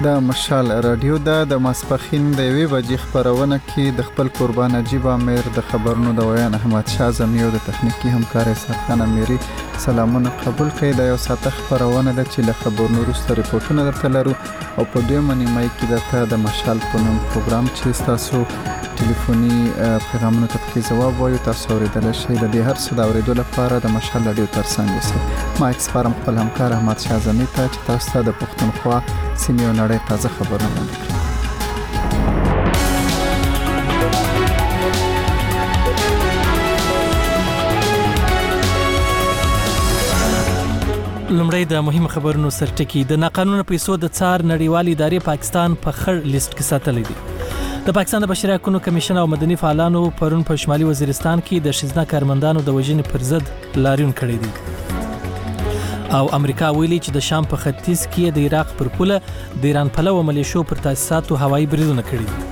د مشال رادیو د ماسپخین د 1 بجې خبرونه کې د خپل قربان عجیب امیر د خبرونو د ویان احمد شاه زمي او د تخنیکی همکار سرخان امیری سلامونه قبول کړئ. د یو ساعت خبرونه د چې له خبرونو وروسته ریپورتونه درته لرو او په دې منیمای کې د مشال په نوم پروګرام چې تاسو ټلیفوني پیغامونو ته پکې جواب وایو تاسو اوریدل شئ. د دې هر څه د اوریدو لپاره د مشال رادیو ترڅنګ اوسئ. ما اکسپارم خپل همکار احمد شاه زمي ته چې تاسو ته د پښتونخوا سیمې او نړۍ تازه خبرونه وړاندې کړي. لومړی د مهمه خبرونو سرټکی. د ناقانونه پیسو د څار نړیوالې ادارې پاکستان په خړ لیست کې ساتلی دی. د پاکستان د بشري حقوقو کمیشن او مدني فعالانو پرون په شمالي وزیرستان کې د ښځینه کارمندانو د وژنې پر ضد لاریون کړی دی. او امریکا ویلي چې د شام په ختیځ کې د عراق پر پوله د ایران پلوه ملیشو پر تاسیساتو هوایي بریدونه کړي دي.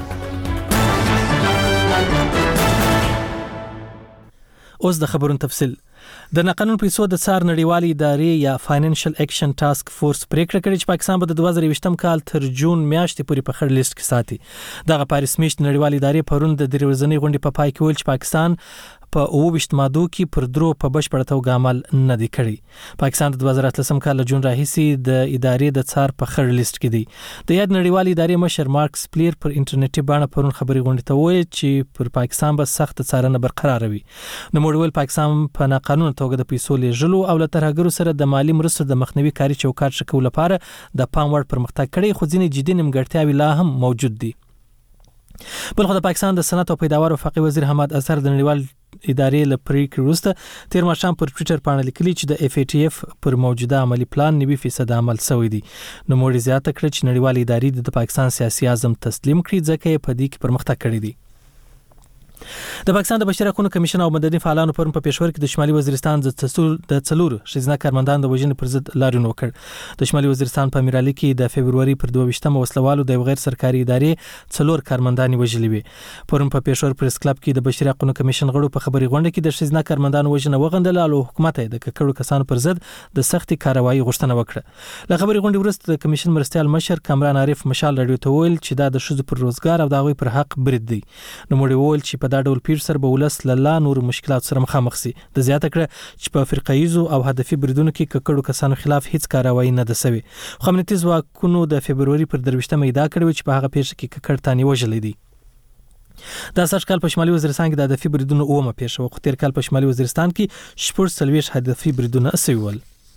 اوس د خبرونو تفصیل. د ناقانون پیسو د څار نړیوالې ادارې یا فاینانشل اکشن ټاسک فورس پریکړه کړې چې پاکستان به د 2020م کال تر جون میاشتې پورې په خړ لیست کې ساتي. دغه پاریس میاشت نړیوالې ادارې پرون د درې ورځنۍ غونډې په پای کې ویل چې پاکستان په 28 مادو کې پر درو په بشپړه توګه عمل نه دی کړی. پاکستان د 2018 کال جون راهیسې د ادارې د څار په خړ لیست کې دی. د یاد نړیوالې ادارې مشر مارکس پلیر پر انټرنیټي بڼه پرون خبري غونډې ته وایي چې پر پاکستان به سخت څارنه برقرار وي. نو موږ ویل پاکستان په ناقانونه توګه د پیسو لیږلو او له ترهګرو سره د مالی مرستو د مخنیوي کاري چوکاټ ښه کولو لپاره د پام وړ پرمختګ کړی، خو ځینې جدي نیمګړتیاوې لا هم موجود دي. بلخو د پاکستان د صنعت او پیداوار وفاقي وزیر حماد اظهر د نړیوال ادارې له پریکړې وروسته تیر ماښام پر ټویټر باندې لیکلي چې د FATF پر موجوده عملی پلان 90% عمل شوی دی. نو موږ زیاته کړ چې نړیوال ادارې د پاکستان سیاسي اعظم تسلیم کړي ځکه یې په دې کې پرمختګ کړی دی. د پاکستان د بشري حقوقو کمیشن او مدني فعالانو پرون په پېښور کې د شمالي وزیرستان د څلور ښځینه کارمندانو د وژنې پر ضد لاریون وکړ. د شمالي وزیرستان په امیرعلي کې د فبروري پر 22 وسلوالو د غیر سرکاري ادارې 4 کارمندان وژلي وي. پرون په پېښور پریس کلب کې د بشري حقوقو کمیشن غړو په خبري غونډه کې د ښځینه کارمندانو وژنه وغندل او حکومت د ککړو کسانو پر ضد د سختي کاروایی غوښتنه وکړه. له خبري غونډې وروسته د کمیشن مرستيال مشر کامران عارف مشال رادیو ته ویل چې دا د ښځو پر روزګار او د هغوی پر حق برید دی. نو موږ ویل چې په دا ډول پیر سره ولس له نور مشکلات سره مخامخ سي. د زیاته کړه چې په فرقایزو او هدفي بریدونو کې ککړو کسانو خلاف هیڅ کاروایی نه ده سوي. خو امنیتي ځواکونو د فبروري پر 23 ادعا کړې چې په هغه پیښه کې ککړ تاني وژلې دي. دا سږ کال په شمالي وزیرستان کې د هدفي بریدونو اومه پیښه و، خو تیر کال په شمالي وزیرستان کې 40 هدفي بریدونه سوي ول.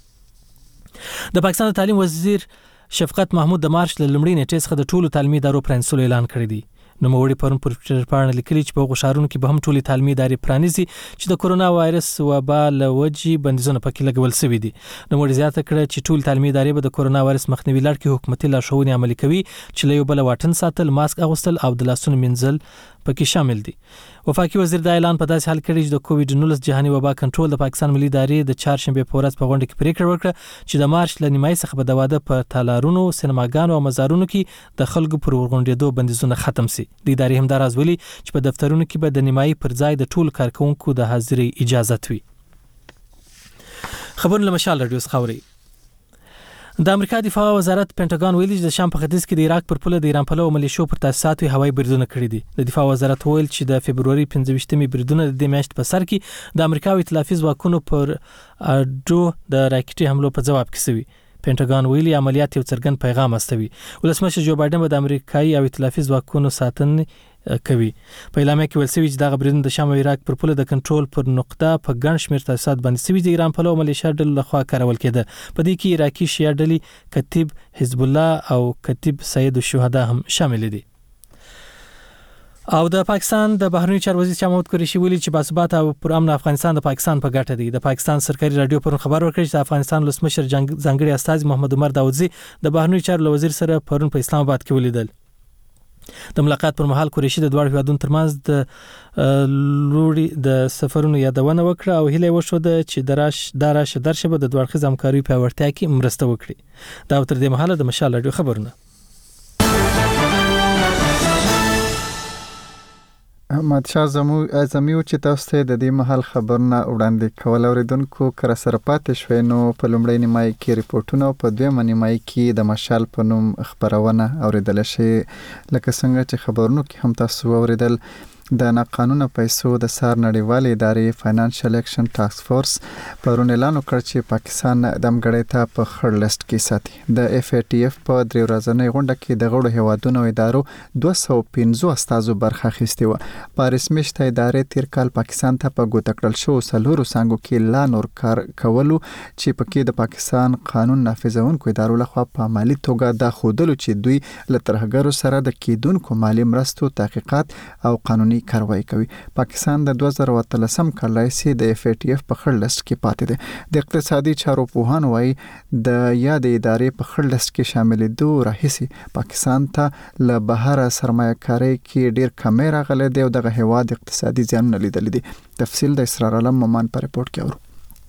د پاکستان د تعلیم وزیر شفقت محمود د مارچ له لومړۍ نیټې څخه د ټولو تعلیمي ادارو پرانیستلو اعلان کړی دی. نو موږ پرون پر ټویټر باندې لیکلي چې په غوښارونو کې به هم ټولې تعلیمي ادارې پرانیزي چې د کورونا وایرس وبا له وجې بندیزونه پکې لګول شوي دي. نو موږ زیاته کړه چې ټول تعلیمي ادارې به د کورونا وایرس مخنیوي لړ کې حکومتي لارښوونې عملي کوي چې له یو بل واټن ساتل، ماسک اغوستل او د لاسونو مینځل پکې شامل دي. وفاقي وزیر دا اعلان په داسې حال کړی چې د کووډ-19 جهاني وبا کنټرول د پاکستان ملي ادارې د چهارشنبه په ورځ په غونډه کې پریکړه وکړه چې د مارچ له نیمایي څخه به د واده په تالارونو، سینماګانو او مزارونو کې د خلکو پر ورغونډېدو بندیزونه ختم شي. د ادارې همدار ویلي چې په دفترونو کې به د نیمایي پر ځای د ټولو کارکونکو د حاضرۍ اجازه وي. خبرونه له مشال رادیو څخه اورئ. د امریکا دفاع وزارت پینټاګون ویلي چې د شام په ختیځ کې د عراق پر پوله د ایران پلوه ملیشو پر تاسیساتو هوایي بریدونه کړي دي. د دفاع وزارت ویل چې د فبروري 25مې بریدونه د دې میاشتې په سر کې د امریکا او ائتلافي ځواکونو پر اډو د راکټي حملو په جواب کې شوي. پینټاګون ویلي عملیات یو څرګند پیغام استوي. ولسمشر جو بایدن به د امریکایي او ائتلافي ځواکونو ساتنه کوي. په اعلامیه کې ویل شوی چې دغه بریدونه د شام او عراق پر پوله د کنټرول پر نقطه په ګڼ شمېر تاسیسات باندې شوي د ایران پلوه ملیشیا ډلو لخوا کارول کېده. په دې کې عراقي شیعه ډلې کتیب حزب الله او کتیب سید الشهدا هم شامل دي. او د پاکستان د بهرنی چارو وزیر شاه محمود قریشي ویلي چې باثبات او پرامن افغانستان د پاکستان په ګټه دی. د پاکستان سرکاري رادیو پرون خبر ورکړ چې د افغانستان ولسمشر ځانګړي استازي محمد عمر داودزي د بهرنی چارو وزیر سره پرون په اسلام آباد کې ولیدل. د ملاقات پر مهال قریشي د دوه هیوادونو ترمنځ د لوري د سفرونو یادونه وکړه او هیله وشوده چې دراشه درشه به د دوه اړخیز همکاري په ورتیا کې مرسته وکړي. دا تر دې مهاله د مشال رادیو خبرونه. احمد شاه زمیو چې تاسو ته د دې محل خبرونه وړاندې کول اوریدونکو کر سره پاتې شوي نو په لومړی نیمای کې ریپورتونه او په دویمه نیمای کې د مشال په نوم خبرونه اوریدل شي لکه څنګه چې خبرونو کې هم تاسو اوریدل د ناقانونه پیسو د سار نړیوال ادارې فاینانشل اکشن ټاسک فورس پرون اعلان وکړ چې پاکستان د امګړې ته په خړ لیست کې ساتي د اف ای ټی اف په 3 ورځنۍ غونډه کې د غړو هیوادونو ادارو 215 استازو برخه اخیستې و په رسمي شته ادارې تیر کال پاکستان ته په ګوته کړل شو سلورو څنګه کې لا نور کار کولو چې پکې د پاکستان قانون نافذونکو ادارو لخوا په عملی توګه د خودلو چې دوی له ترهګرو سره د کیدونکو مالی مرستو تحقیقات او قانوني کاروایی کوي پاکستان د 2013 کال راهیسې د اف ای ټی اف په خړ لیست کې پاتې دی د اقتصادي چارو پوهان وایي د یاد ادارې په خړ لیست کې شاملېدو راهیسې پاکستان ته له بهر سرمایه کاري کې ډیر کمی راغلی دی او دغه هیواد اقتصادي زیانونه لیدل دي تفصیل د اسرار علم مومن په ریپورت کې اورو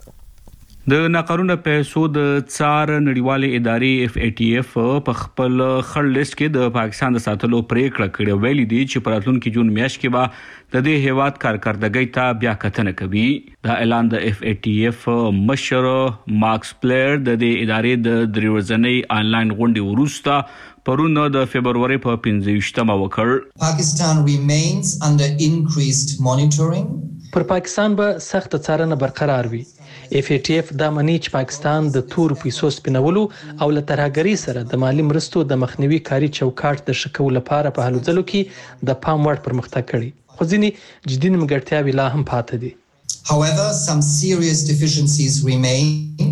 د ناقانونه پیسو د څار نړیوالې ادارې اف ای ټی اف په خپل خړ لیست کې د پاکستان د ساتلو پریکړه کړې ویلي دي چې په راتلونکي جون میاشت کې به د دې هیواد کارکردګۍ ته بیا کتنه کوي دا اعلان د اف ای ټی اف مشر مارکس پلیر د دې ادارې د 3 ورځنۍ آنلاین غونډې وروسته پرون د فبرवरी په 15مه وکړ Pakistan remains under increased monitoring پر پاکستان به سخت څارنه برقرار وي اف ای ټی اف دا منی چې پاکستان د تور پیسو سپینولو او له ترهګری سره د مالی مرستو د مخنیوي کاری چوکاټ د شکول لپاره په هلو ځلو کې د پام وړ پرمختګ کړي خو ځینې جدي نیمګړتیاوې لا هم پاتې دي However, some serious deficiencies remain.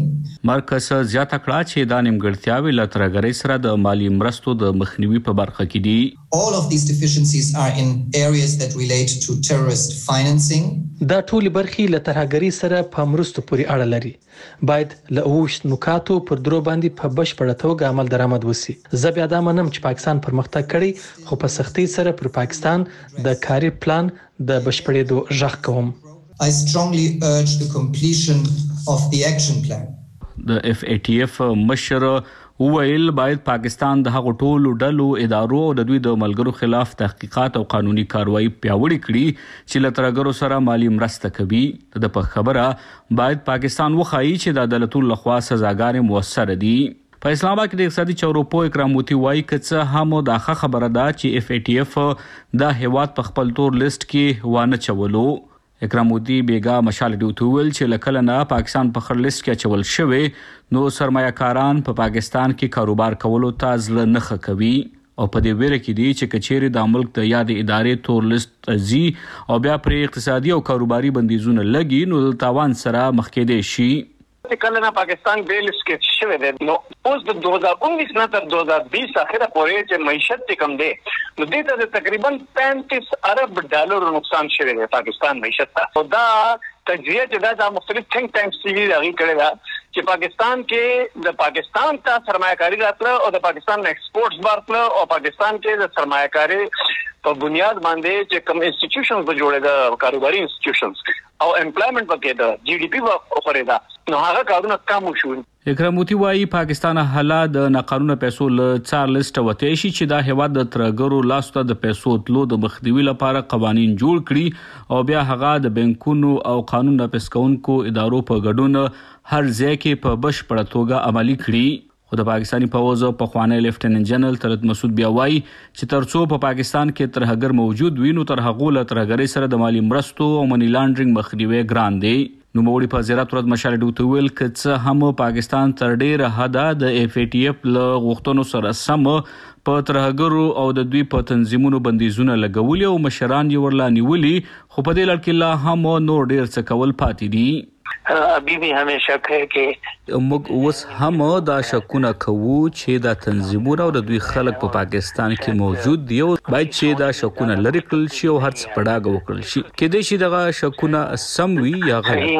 مرکز زیاته کړه چې دا نیمګړتیاوې له ترهګرۍ سره د مالی مرستو د مخنیوي په برخه کې دي All of these deficiencies are in areas that relate to terrorist financing. دا ټول برخې له ترهګری سره په مرستو پورې اړه لري باید له اوښت نکاتو پر درو باندې په بشپړه توګه عمل درآمد وسی زه بیا دا منم چې پاکستان پرمختګ کړي خو په سختۍ سره پر پاکستان د کاري پلان د بشپړېدو ژغ کوم I strongly urge the completion of the action plan. د اف ای ټی اف مشر وویل باید پاکستان د هغو ټولو ډلو ادارو او د دوی د ملګرو خلاف تحقیقات او قانوني کاروایی پیاوړې کړي چې له ترهګرو سره مالی مرسته کوي د په خبره باید پاکستان وښایي چې د عدالتونو لخوا سزاګانې موثره دي په اسلام آباد کې د اقتصادي چارو پوه اکرام موتی وایي که څه هم دا ښه خبره ده چې اف ای ټی اف دا هیواد په خپل تور لیست کې وانه چولو اکرام مودي بیگا مشال ډیوټول چې لکه نه پاکستان په خړ لیست کې چول شوی نو سرمایه‌کاران په پاکستان کې کاروبار کولو ته ځل نه کوي او په دې ویره کې دي چې کچېری د ملک د یاد ادارې تور لیست زی او بیا پر اقتصادي او کاروباري بندیزونه لګي نو تاوان سره مخ کې دي شي کله نه پاکستان بیلس کې شوی دی نو اوس د 2019 نه تر 2020 اخره پورې چې معیشت کم دی نو دې ته تقریبا 35 ارب ډالر نقصان شوی دی پاکستان معیشت ته او دا تجزیه چې دا مختلف ثینک ټانکس چې راغی کړی دا چې پاکستان کې د پاکستان ته سرمایه‌کاري راتله او د پاکستان ایکسپورټس بارتله او پاکستان کې د سرمایه‌کاري په بنیاد باندې چې کوم انسټیټیوشنز به جوړه د کاروباري انسټیټیوشنز او امپلایمنت پکې دا جی ډی پی به خوريدا نو هغه کارونه کم شو اکرام موتی وایي پاکستان حالا د ناقانونه پیسو له څار لیست وته شي چې دا هیواد د ترګرو لاسته د پیسو تلو د مخنیوي لپاره قوانين جوړ کړي او بیا هغه د بانکونو او قانون نافذ کوونکو ادارو په ګډون هر ځای کې په بشپړه توګه عملي کړي خو د پاکستاني فوج په خوانی لیفټیننټ جنرال طلعت مسعود بیا وایي چې ترڅو په پاکستان کې ترهګر موجود وي نو تر هغه له ترهګرۍ سره د مالی مرستو او منی لانډرینګ مخنیوي ګران دی نو موري په زیارت ورځ مشال ډوتویل کڅ هم پاکستان تر ډیر حدا د اف ای ټی اف له غوښتنو سره سم په ترهګرو او د دوی په تنظیمونو بندیزونه لګولي او مشران یې ورلا نیولي خو په دې لړ کې لا هم نور ډیر څه کول پاتې دي ابھی بھی ہمیں شک ہے کہ موږ اوس هم دا شکونه کوو چې دا تنظیمونه او د دوی خلک په پاکستان کې موجود دي او باید چې دا شکونه لري کړل شي او هر څه پړاګ وکړل شي کله چې دغه شکونه سم وي یا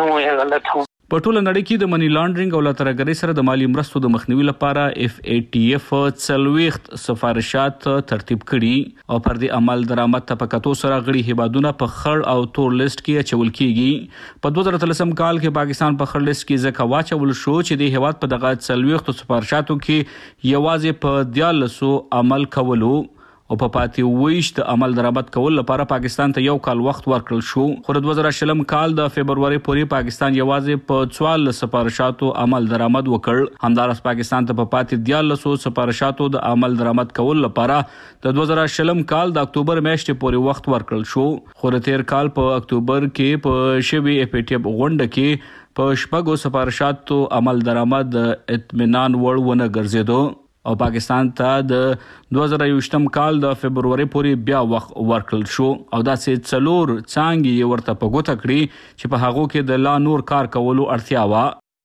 غلط هو په ټوله نړۍ کې د منی لانډرینګ او لاترګرۍ سره د مالی مرستو د مخنیوي لپاره اف ای ټی اف څلويخت سفارشات ترتیب کړي او پر دې عمل درآمد تپکاتو سره غړي هیوادونه په خړ او تور لیست کې اچول کیږي په 2013 کال کې پاکستان په خړ لیست کې ځکه واچول شو چې د هیواد په دغه څلويخت سفارشاتو کې یوازې په 14 عمل کولو او په پاتې ویشت عمل درآمد کول لپاره پاکستان ته 1 کال وخت ورکړل شو. خو د 2020 کال د فبرवरी پورې پاکستان یوازې په 14 سفارشاتو عمل درآمد وکړ. همدارس پاکستان ته په پاتې 14 سفارشاتو د عمل درآمد کول لپاره د 2020 کال د اکتوبر میاشتې پورې وخت ورکړل شو. خو د تیر کال په اکتوبر کې په شوی اپیټیب غونډه کې په شپږو سفارشاتو عمل درآمد اطمینان وړ ونه ګرځیدو او پاکستان ته د 2020 کال د فبرवरी پورې بیا وخت ورکړل شو او داسې 4 څانګې ورته په ګوته کړي چې په هغو کې د لا نور کار کولو اړتیا و.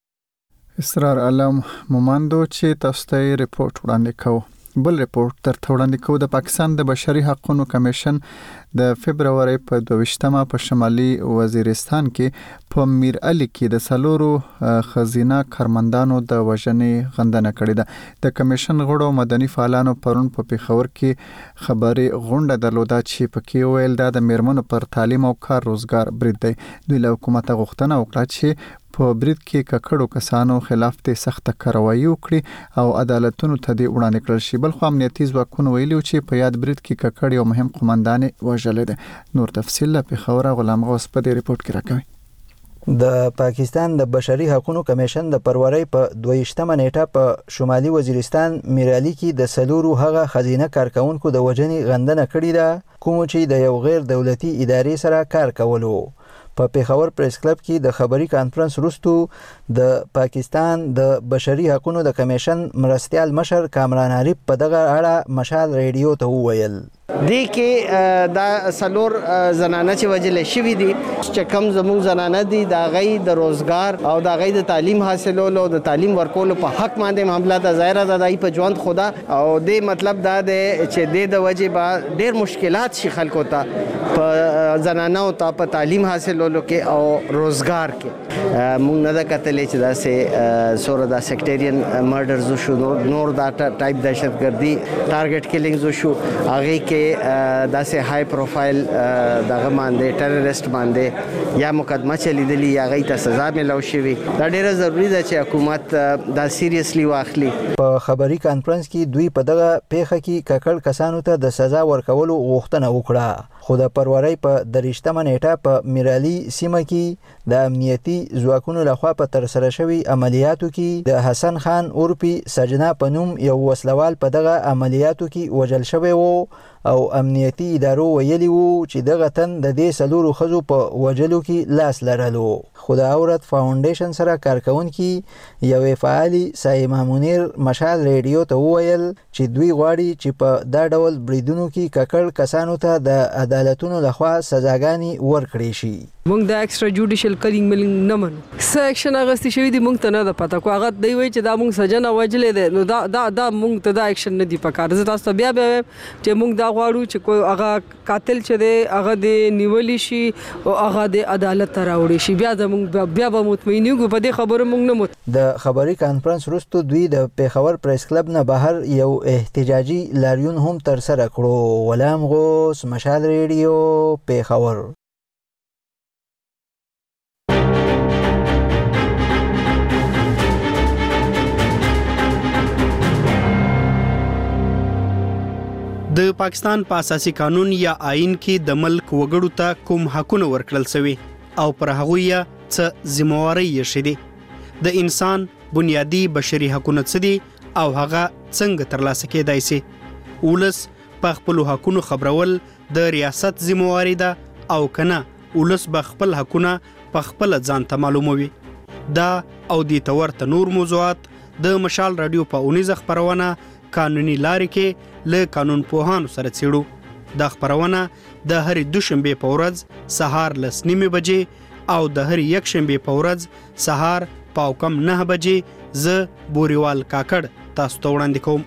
اسرار علم مومندو چې تاسو ته ریپورت وړاندې کوو. بل ریپورت درته وړاندې کوو. د پاکستان د بشري حقوقو کمیشن د فبرवरी په 22مه په شمالي وزیرستان کې په میر علي کې د سلورو خزینه کارمندانو د وژنې غندنه کړې ده. د کمیشن غړو مدني فعالانو پرون په پیښور کې خبري غونډه درلوده چې پکې ویل د میرمنو پر تعلیم او کار روزګار برید دی. دوی له حکومت غوښتنه وکړه چې په برید کې ککړو کسانو خلاف ته سخت کاروایی وکړي او عدالتونو ته دی وړاندې کړل شي. بل خو امنیتي ځواکونه ویلي چې په یاد برید کې ککړ یو مهم قومندان وژل دي. نور تفصیل په خبره غلام غوث په دې ریپورت کې راکوي. د پاکستان د بشري حقوقو کمیشن د فبرवरी په 22مه نیټه په شمالي وزیرستان میرعلی کې د سلورو هغه خزینه کارکونکو د وژنې غندنه کړې ده کوم چې د یو غیر دولتي ادارې سره کار کولو. په پیښور پریس کلب کې د خبري کانفرنس وروسته د پاکستان د بشري حقوقو د کمیشن مرستیال مشر کامران عارف په دغه اړه مشال ریډیو ته وویل. دې کې دا سلور زنانه چې وجل شوی دي چې کم زموږ زنانه دي دا غي د روزګار او دا غي د تعلیم حاصلولو د تعلیم ورکولو په حق باندې معاملہ د ظاهره د دای په ژوند خدا او دې مطلب دا دی چې د وجه با ډیر مشکلات شي خلکو ته په زنانه او په تعلیم حاصلولو کې او روزګار کې مونږ نه دا کتلې چې دا سه سوره دا سیکټریان مرډرز شو نور دا ټایپ دهشتګردي ټارګټ کیلینګز شو هغه کې داسې های پروفایل دغه باندې ټیرریست باندې یا مقدمه چلیدلی یا غي ته سزا ملو شوی. دا ډیره ضروری ده چې حکومت دا سیریسلی واخلي. په خبري کانفرنس کې دوی په دغه پیښه کې ککړ کسانو ته د سزا ورکولو غوښتنه وکړه. خو د فبرवरी په 23مه نیټه په میرعلی سیمه کې د امنیتي ځواکونو لخوا په تر سره شوی عملیاتو کې د حسن خان اورپی سجنا پنوم یو وسلوال په دغه عملیاتو کې وژل شوی وو او امنیتي ادارو ویلي وو چې دغه تن د دې سلورو خزو په وجلو کې لاس لرلو. خو د عورت فاونډیشن سره کارکونکي یوې فعالي سایما منیر مشال ریډیو ته وویل چې دوی غواړي چې په دا ډول بریدونو کې ککړ کسانو ته د عدالتونو لخوا سزاګانې ورکړي شي. مونږ د ایکسترا جوډیشل کلینګ ملینګ نه منو. څه اکشن اغستې شوی دی مونږ ته نه ده پته. کو هغه دی وایي چې دا مونږ سجنه وجلې ده نو دا مونږ ته دا اکشن نه دی پکار. زه تاسو ته بیا چې مونږ دا غواړو چې کوئی هغه قاتل چې دی هغه د نیولی شي او هغه د عدالت ته راوړي شي. بیا به مطمئن یو په دې خبره مونږ نه د خبري کانفرنس وروسته دوی د پیښور پریس کلب نه بهر یو احتجاجي لاریون هم تر سره کړو. غلام غوث مشال ریډیو پیښور. د پاکستان په اساسي قانون یا آئین کې د ملک وګړو ته کوم حقونه ورکړل شوی او پر هغه یې څه ذمہواری یې شې د انسان بنیادی بشري حقونه څه دي او هغه څنګه ترلاسه کېدای شي. ولس په خپل حقونو خبرول د ریاست ذمہواری ده او کنه ولس به خپل حقونه په خپل ځان ته معلوموي. دا او د تورته نور موضوعات د مشال رادیو په اونیزه خبرونه قانوني لارې کې له قانون پوهانو سره څېړو. دا خبرونه د هر دوشنبه په ورځ سهار 9:30 بجې او د هر یکشنبه په ورځ سهار 9:30 بجې ز بوريوال کاکړ تاسو ته وړاندې کوم.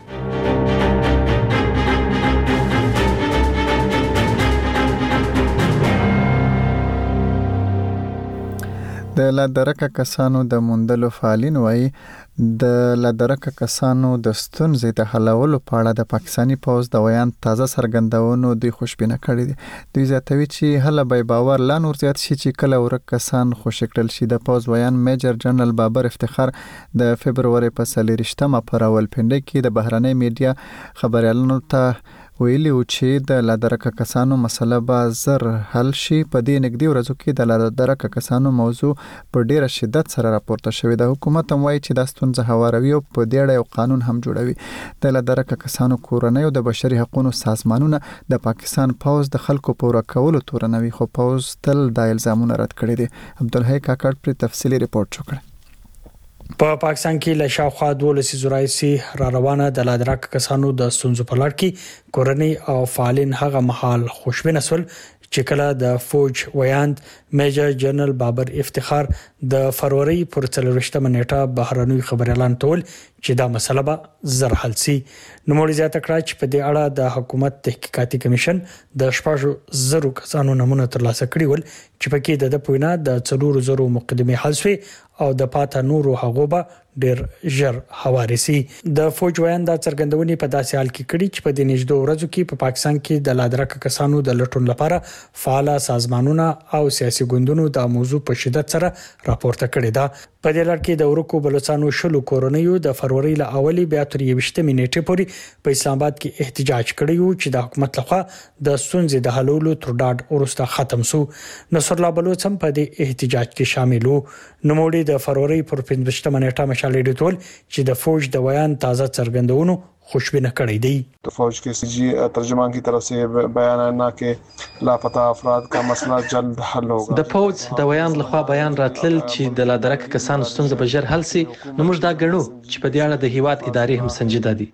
د لادرکه کسانو د موندلو فعالین وایي د لادرکه کسانو د ستونزې د حلولو په اړه د پاکستاني پوز د ویان تازه څرګندونو دوی خوشبینه کړي دي. دوی زیاتوي چې هله به باور لا نور زیات شي چې کله ورک کسان خوشی کړل شي. د پوز ویان میجر جنرال بابر افتخار د فبرवरी په 23مه پر راولپنډي کې د بهرنۍ میډیا خبريالانو ته ویلي و چې د لادرکه کسانو مسله به زر حل شي. په دې نږدې ورځو کې د لادرکه کسانو موضوع په ډیره شدت سره راپورته شوې ده. حکومت هم وایي چې دا ستونزه هواروي او په دې اړه یو قانون هم جوړوي. د لادرکه کسانو کورنۍ او د بشري حقوقو سازمانونه د پاکستان پوز د خلکو په ورکولو تورنوي، خو پوز تل د الزامونو رد کړي دي. عبدالحی کاکړ پر تفصیلی ریپورت وکړ. په پاکستان کې له شاوخوا 12 زورایسي را روانه د لادرکه کسانو د ستونزو په لړ کې کورنۍ او فعالین هغه مهال خوشبینه سول چې کله د فوج ویاند میجر جنرال بابر افتخار د فروری پر 24 نیټه بهرنوي خبريالان تول چې دا مسله به زر حل سي. نو موري زیاته کړه چې په دې اړه د حکومت تحقیقاتي کمیشن د 10,000 کسانو نمونه ترلاسه کړي ول چې پکې د پوینا د 4,000 مقدمه حل شوي او د پاته نورو هغه به ډیر ژر حوارسي. د فوج ویاند د څرګندونې په داسې حال کې کړي چې په دې نږدې ورځو کې په پاکستان کې د لادرکه کسانو د لټون لپاره فعال سازمانونه او سیاسي ګوندونو د موضوع په شدت سره راپورته کړي ده. په دې لړ کې د ورکو بلوچستانو شلو کورنیو د فروری له اولي بیا تر 20 نیټې پورې په اسلام آباد کې احتجاج کړی و چې د حکومت لخوا د ستونزې د حلولو تر ډاډ ورسته ختم سو. نصر الله بلوچ هم په دې احتجاج کې شامل وو. نوموړي د فروری پر 15 نیټه مشالې ډیټول چې د فوج د ویان تازه څرګندونو خوشبینه کړی دی. तो फौज के सीजी तर्जुमान की तरफ से बयान आना कि लापता अफराद का मसला जल्द हल होगा. د فوج د ویان لخوا بیان راتلل چې د لادرکه کسانو ستونزه به ژر حل سي. نو موږ دا ګڼو چې په دې اړه د هیواد ادارې هم سنجیده دي.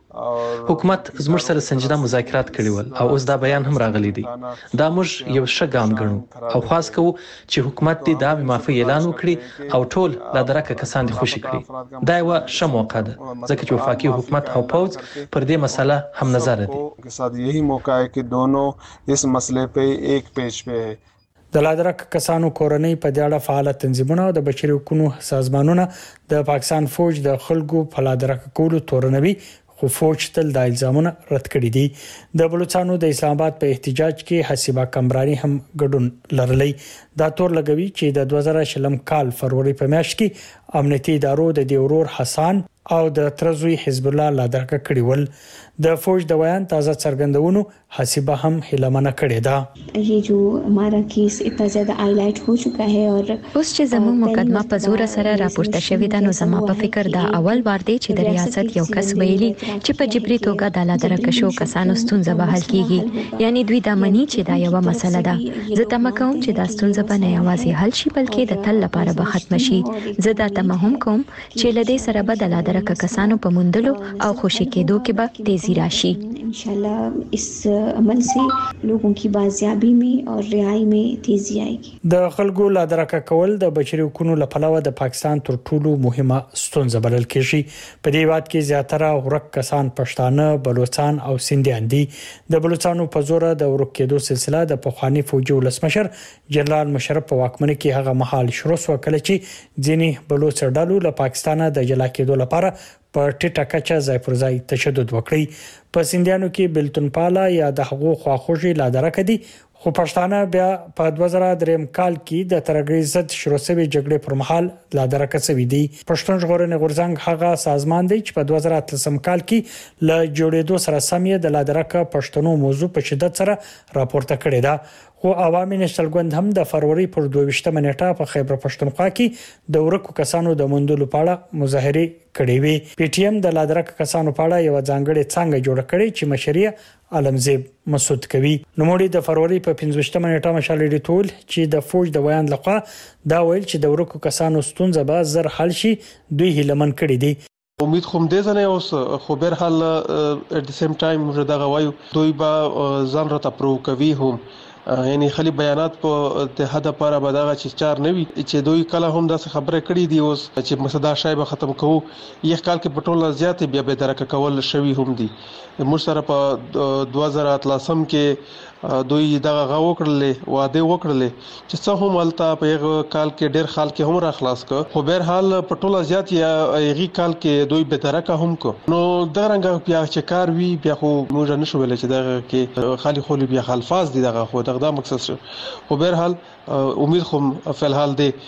حکومت زموږ سره سنجیده مذاکرات کړي ول او اوس دا بیان هم راغلی دی. دا موږ یو ښه ګام ګڼو او خاص کوو چې حکومت دې دا معافي اعلان وکړي او ټول لادرکه کسان دې خوشي کړي. دا یو ښه موقع ده ځکه چې وفاقي حکومت او پوز پر دې مسله هم نظر دي. के साथ यही मौका है कि दोनों इस मसले पे एक पेज पे है. د لادرکه کسانو کورنۍ په دې اړه فعال تنظیمونه او د بشري حقوقو سازمانونه د پاکستان فوج د خلکو په لادرکه کولو تورنوي، خو فوج تل د الزامونو رد کړي دي. د بلوچستانو د اسلام آباد په احتجاج کې حسیبه کمرانی هم ګډون لرلی. دا تور لګوي چې د 2020 کال فروری په میاشت کې امنیتي ادارو د دیورور حسن او د ترزوی حزب الله لادرکه کړي ول. د فوج د ویان تازه څرګندونو حسیبه هم هلمنه کړي ده. ये जो हमारा केस इतना ज्यादा हाईलाइट हो चुका है और اوس چې زموږ مقدمه په زور سره راپورته شوې ده، نو زما په فکر دا اول بار دی چې د ریاست یو کس ویلي چې په جبري توګه د لادرکه شو کسانو ستونزه به حل کیږي. یعنی دوی دا مني چې دا یو مسله ده. زه تمه کوم چې دا ستونزه به نه یوازې حل شي بلکې د تل لپاره به ختم شي. زه دا تمه هم کوم چې لدې سره به د لادرکه کسانو په موندلو او خوشي کېدو کې به تیزی راشي. इंशाल्लाह इस अमल से लोगों की बाजियाबी में और रिहाई में तेजी आएगी. د خلکو لادرکه کول د بشري حقوقو لپاره د پاکستان تر ټولو مهمه ستونزه بلل کېږي. په دې وخت کې زیاتره ورک کسان پښتانه، بلوچستان او سندیان دي. د بلوچستانو په زور د ورک کېدو سلسله د پخوانی فوجي ولسمشر جنرال مشرف په واکمنۍ کې هغه مهال شروع شو کله چې ځینی بلوچ ډلو له پاکستانه د جلا کېدو لپاره په ټیټه کچه ځای پر ځای تشدد وکړي. په سندیانو کې بلتون پالا یا د حقوق خواخوږي لادرکه دي، خو پښتانه بیا په 2003 کال کې د ترګری ضد شروع شوی جګړې پر مهال لادرکه شوی دي. پښتون ژغورنې غورځنګ هغه سازمان دی چې په 2013 کال کې ل جوړېدو سره سمې د لادرکه پښتنو موضوع په شدت سره راپورته کړی ده. خو عوامي نشل ګوند هم د فروری پر 22 نیټه په خیبر پښتونخوا کې د ورکو کسانو د موندلو په اړه مظاهره کړې وي. پی ټی ایم د لادرکه کسانو په اړه یو ځانګړی څنګه جوړ کړي چې مشري علمزیب مسعود کوي. نوموړي د فروری په 15 نیټه مشالې ډیټول چې د فوج د ویان لخوا دا ویل چې د ورکو کسانو ستونزه به زر حل شي دوی هلمن کړي دي. امید خو دې ځنه اوس خو بهر حال ات د سیم ټایم موږ دا غوايو دوی به ځان راته پرو کوي هم یعنی خلی بیانات په اتحاد لپاره به دا چې چار نه وي چې دوی کله هم دا خبره کړې دي اوس چې مسدا شایبه ختم کوو. یو کال کې پټول زیات بیا به درک کول شوی هم دي. موږ سره په 2013 کې دوی دا غو کړلې واده وکړلې چې څه هم الته په یو کال کې ډېر خال کې هم را خلاص ک. خو بهر حال پټول زیات یا یغي کال کې دوی به درک هم کو. نو دا رنګ بیا چې کار وی بیا خو موږ نشو ویل چې دا کې خالي خولي بیا خلفاز دي دغه خو دا مقصد شو. خو بهر حال امید خو فل حال دی.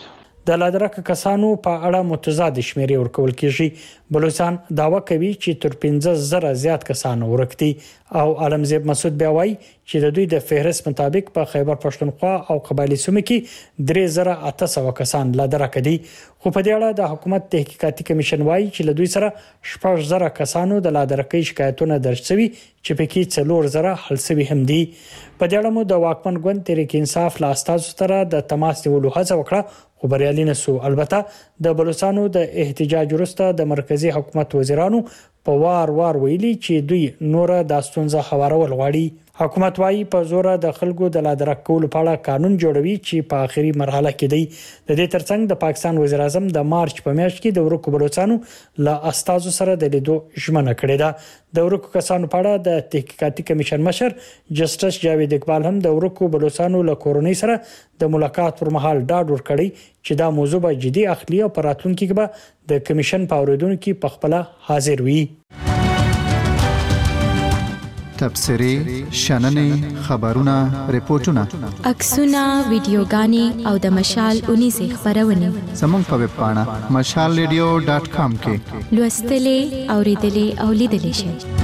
د لادرک کسانو په اړه متضاد شمیرې ورکول کیږي. بلوچستان داوا کوي چې تر 15,000 زیات کسان ورکتي او عالمزیب مسعود بیا وایي چې د دوی د فهرست مطابق په خیبر پښتونخوا او قبایلی سیمو کې 3,800 کسان لادرک دي. خو په دې اړه د حکومت تحقیقاتي کمیشن وایي چې له دوی سره 4,000 کسانو د لادرکۍ شکایتونه درج شوي چې پکې 4,000 حل شوي هم دي. په دې اړه مو د واکمن ګوند تحریک انصاف لا استازو سره د تماس نیولو هڅه وکړه خو بریالي نه سو. البته د بلوچستانو د احتجاج وروسته د مرکزی حکومت وزیرانو په وار ویلي چې دوی نور د ستونزه هوارول غواړي. حکومت وايي په زور د خلکو د لادرک کولو په اړه قانون جوړوي چې په آخري مرحله کې دی. د دې ترڅنګ د پاکستان وزیر اعظم د مارچ په میاشت کې د ورکو بلوچستانو له استازو سره د لیدو ژمنه کړې ده. د ورکو کسانو په اړه د تحقیقاتي کمیشن مشر جسټس جاوید اقبال هم د ورکو بلوچستانو له کورنۍ سره د ملاقات پر مهال ډاډ ورکړی چې دا موضوع به جدي اخلي او په راتلونکي کې به د کمیشن په اوریدونکو په خپل حاضر وي. تبصري شننې خبرونه ریپورتونه عکسونه ویډیوګانې او د مشال 19 خبرونه زموږ په ویب پاڼه mashalradio.com کې لوستلې اوریدلې او لیدلې شئ.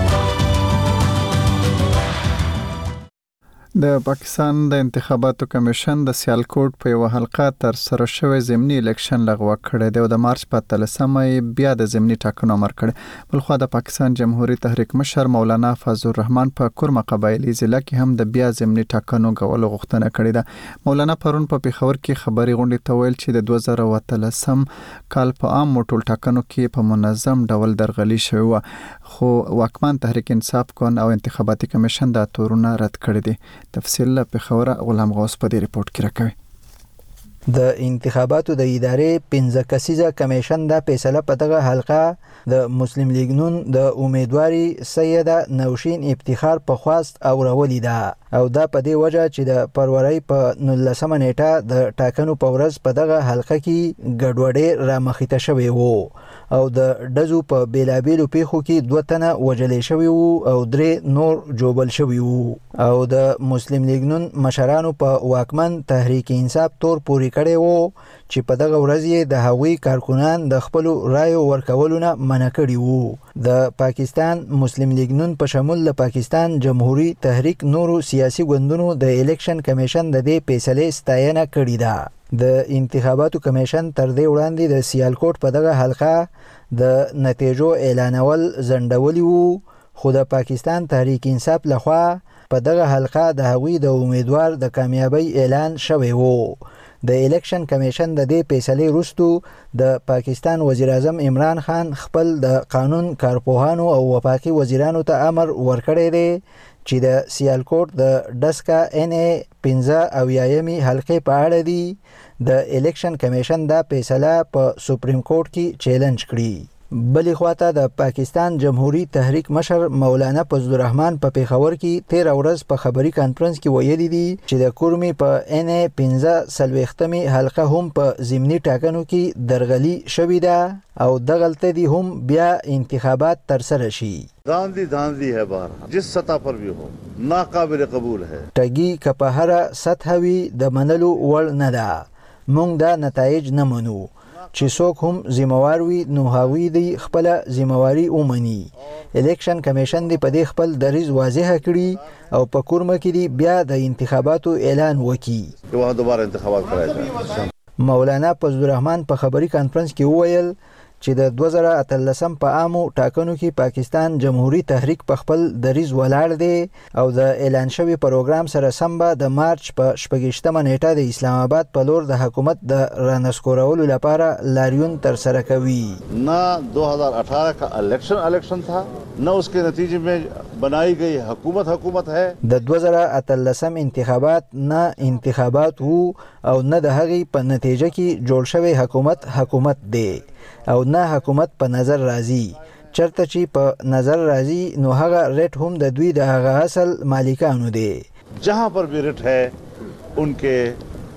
د پاکستان د انتخاباتو کمیشن د سیالکوټ په یو حلقه تر سره شوی ضمني الیکشن لغوه کړی دی او د مارچ په 13مه بیا د ضمني ټاکنو امر کړی. بلخو د پاکستان جمهوریت تحریک مشر مولانا فضل الرحمن په کورما قبایلی ضلع کې هم د بیا ضمني ټاکنو غوښتنه غوښتنه کړې ده. مولانا پرون په پیښور کې خبري غونډې ته ویل چې د 2013 کال په عام ټول ټاکنو کې په منظم ډول درغلي شوی و خو واکمن تحریک انصاف کون او انتخاباتي کمیشن د تورونه رد کړی دي. تفصیل په خبره غلام غوث په دې ریپورت کې راکوي. د انتخاباتو د ادارې 15 کسیزه کمیشن د فیصله په دغه حلقه د مسلم لیگ نون د امیدواري سیده نوشین افتخار په خواست او راولي ده او دا په دې وجه چې د فروری په 19 نیټه د ټاکنو په ورځ په دغه حلقه کې ګډوډي را مخیته شوی وو او د دزو په بیلابیلو پیښو کې 2 تنه وجلې شوی وو او 3 نور جوبل شوی وو او د مسلم لیگ نون مشرانو په واکمن تحریک انصاف تور پوری کړي وو چې په دغه ورځ د هغوی کارکونان د خپل رایو ورکولو نه منع کړي وو. د پاکستان مسلم لیگ نون په شمول د پاکستان جمهوری تحریک نورو سیاسي ګوندونو د الیکشن کمیشن د دې فیصله ستاینه کړې ده. د انتخاباتو کمیشن تر دې وړاندې د سیالکوټ په دغه حلقه د نتیجو اعلانول ځنډولي وو خو د پاکستان تحریک انصاف لخوا په دغه حلقه د هغوی د امیدوار د کامیابی اعلان شوی وو. د الیکشن کمیشن د دې فیصلې وروسته د پاکستان وزیر اعظم عمران خان خپل د قانون کارپوهانو او وفاقي وزیرانو ته امر ورکړی دی چې د سیالکوټ د ډسکا NA 15 او یایمي حلقې په اړه دی د الیکشن کمیشن دا فیصله په سپریم کورټ کې چیلنج کړي. بلې خواته د پاکستان جمهوری تحریک مشر مولانا فضل الرحمن په پیښور کې 13 ورځ په خبري کانفرنس کې ویلي دي چې د کورمي په NA 15 سلوختمي حلقه هم په ضمني ټاکنو کې درغلي شوې ده او دغلطه دي هم بیا انتخابات تر سره شي. धांधली है बाहर जिस सतह पर भी हो नाकाबिल कबूल है. ټګي کپهره سطح وی د منلو وړ نه ده. موږ دا نتایج نه منو چې څوک هم ذمہوار وي نو هغوی دی خپل ذمہواری ومني. الیکشن کمیشن دی په دې خپل دریځ واضح کړي او په کورمه کې دی بیا د انتخاباتو اعلان وکړي. واه دوباره انتخابات کړای. مولانا فضل الرحمن په خبري کانفرنس کې وویل چې د 2013 په عامو ټاکنو کې پاکستان جمهوری تحریک په خپل دریځ ولاړ دی او د اعلان شوی پروګرام سره سم به د مارچ په 28مه نیټه د اسلام آباد په لور د حکومت د رانسکورولو لپاره لاریون تر سره کوي. نه 2018 کا الیکشن تھا نه उसके नतीजे में बनाई गई हुकूमत है. د 2013 انتخابات نه انتخابات وو او نه د هغې په نتیجه کې جوړ شوی حکومت دی او نه حکومت په نظر راځي. چرته چې په نظر راځي نو هغه ریټ هم د دوی د هغه اصل مالکانو دی. जहां पर भी रिट है उनके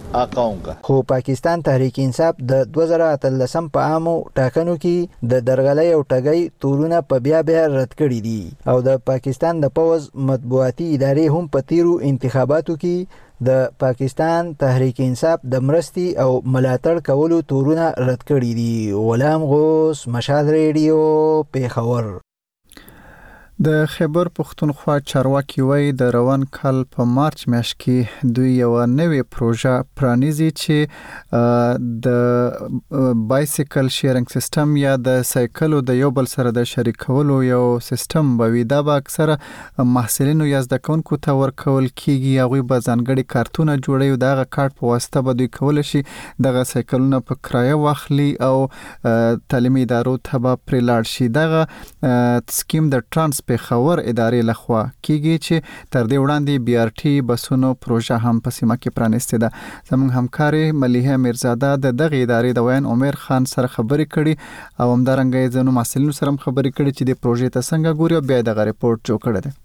आकाओं का। خو پاکستان تحریک انصاف د 2013 په عامو ټاکنو کې د درغلۍ او ټګۍ تورونه په بیا رد کړي دي او د پاکستان د پوز مطبوعاتي ادارې هم په تیرو انتخاباتو کې د پاکستان تحریک انصاف د مرستي او ملاتړ کولو تورونه رد کړي دي. غلام غوث، مشال ریډیو، پیښور. د خیبر پښتونخوا چارواکي وایي د روان کال په مارچ میاشت کې دوی یو نوې پروژه پرانیزي چې د بایسیکل شیرینګ سیستم یا د سایکلو د یو بل سره د شریکولو یو سیستم بوي. دا به اکثره محصلینو یا زده کوونکو ته ورکول کیږي. هغوی به ځانګړي کارتونه جوړوي او دغه کارت په واسطه به دوی کولی شي دغه سایکلونه په کرایه واخلي او تعلیمي ادارو ته به پرې لاړ شي. دغه سکیم د ترانس پیښور ادارې لخوا کیږي چې تر دې وړاندې بي ار ټي بسونو پروژه هم په سیمه کې پرانیستې ده. زموږ همکاري ملیحه میرزاده د دغه ادارې د ویان عمر خان سره خبرې کړي او همدارنګه ځینو مسؤلینو سره خبرې کړي چې د پروژې ته څنګه ګوري او بیا دغه ریپورت جوړ کړی دی.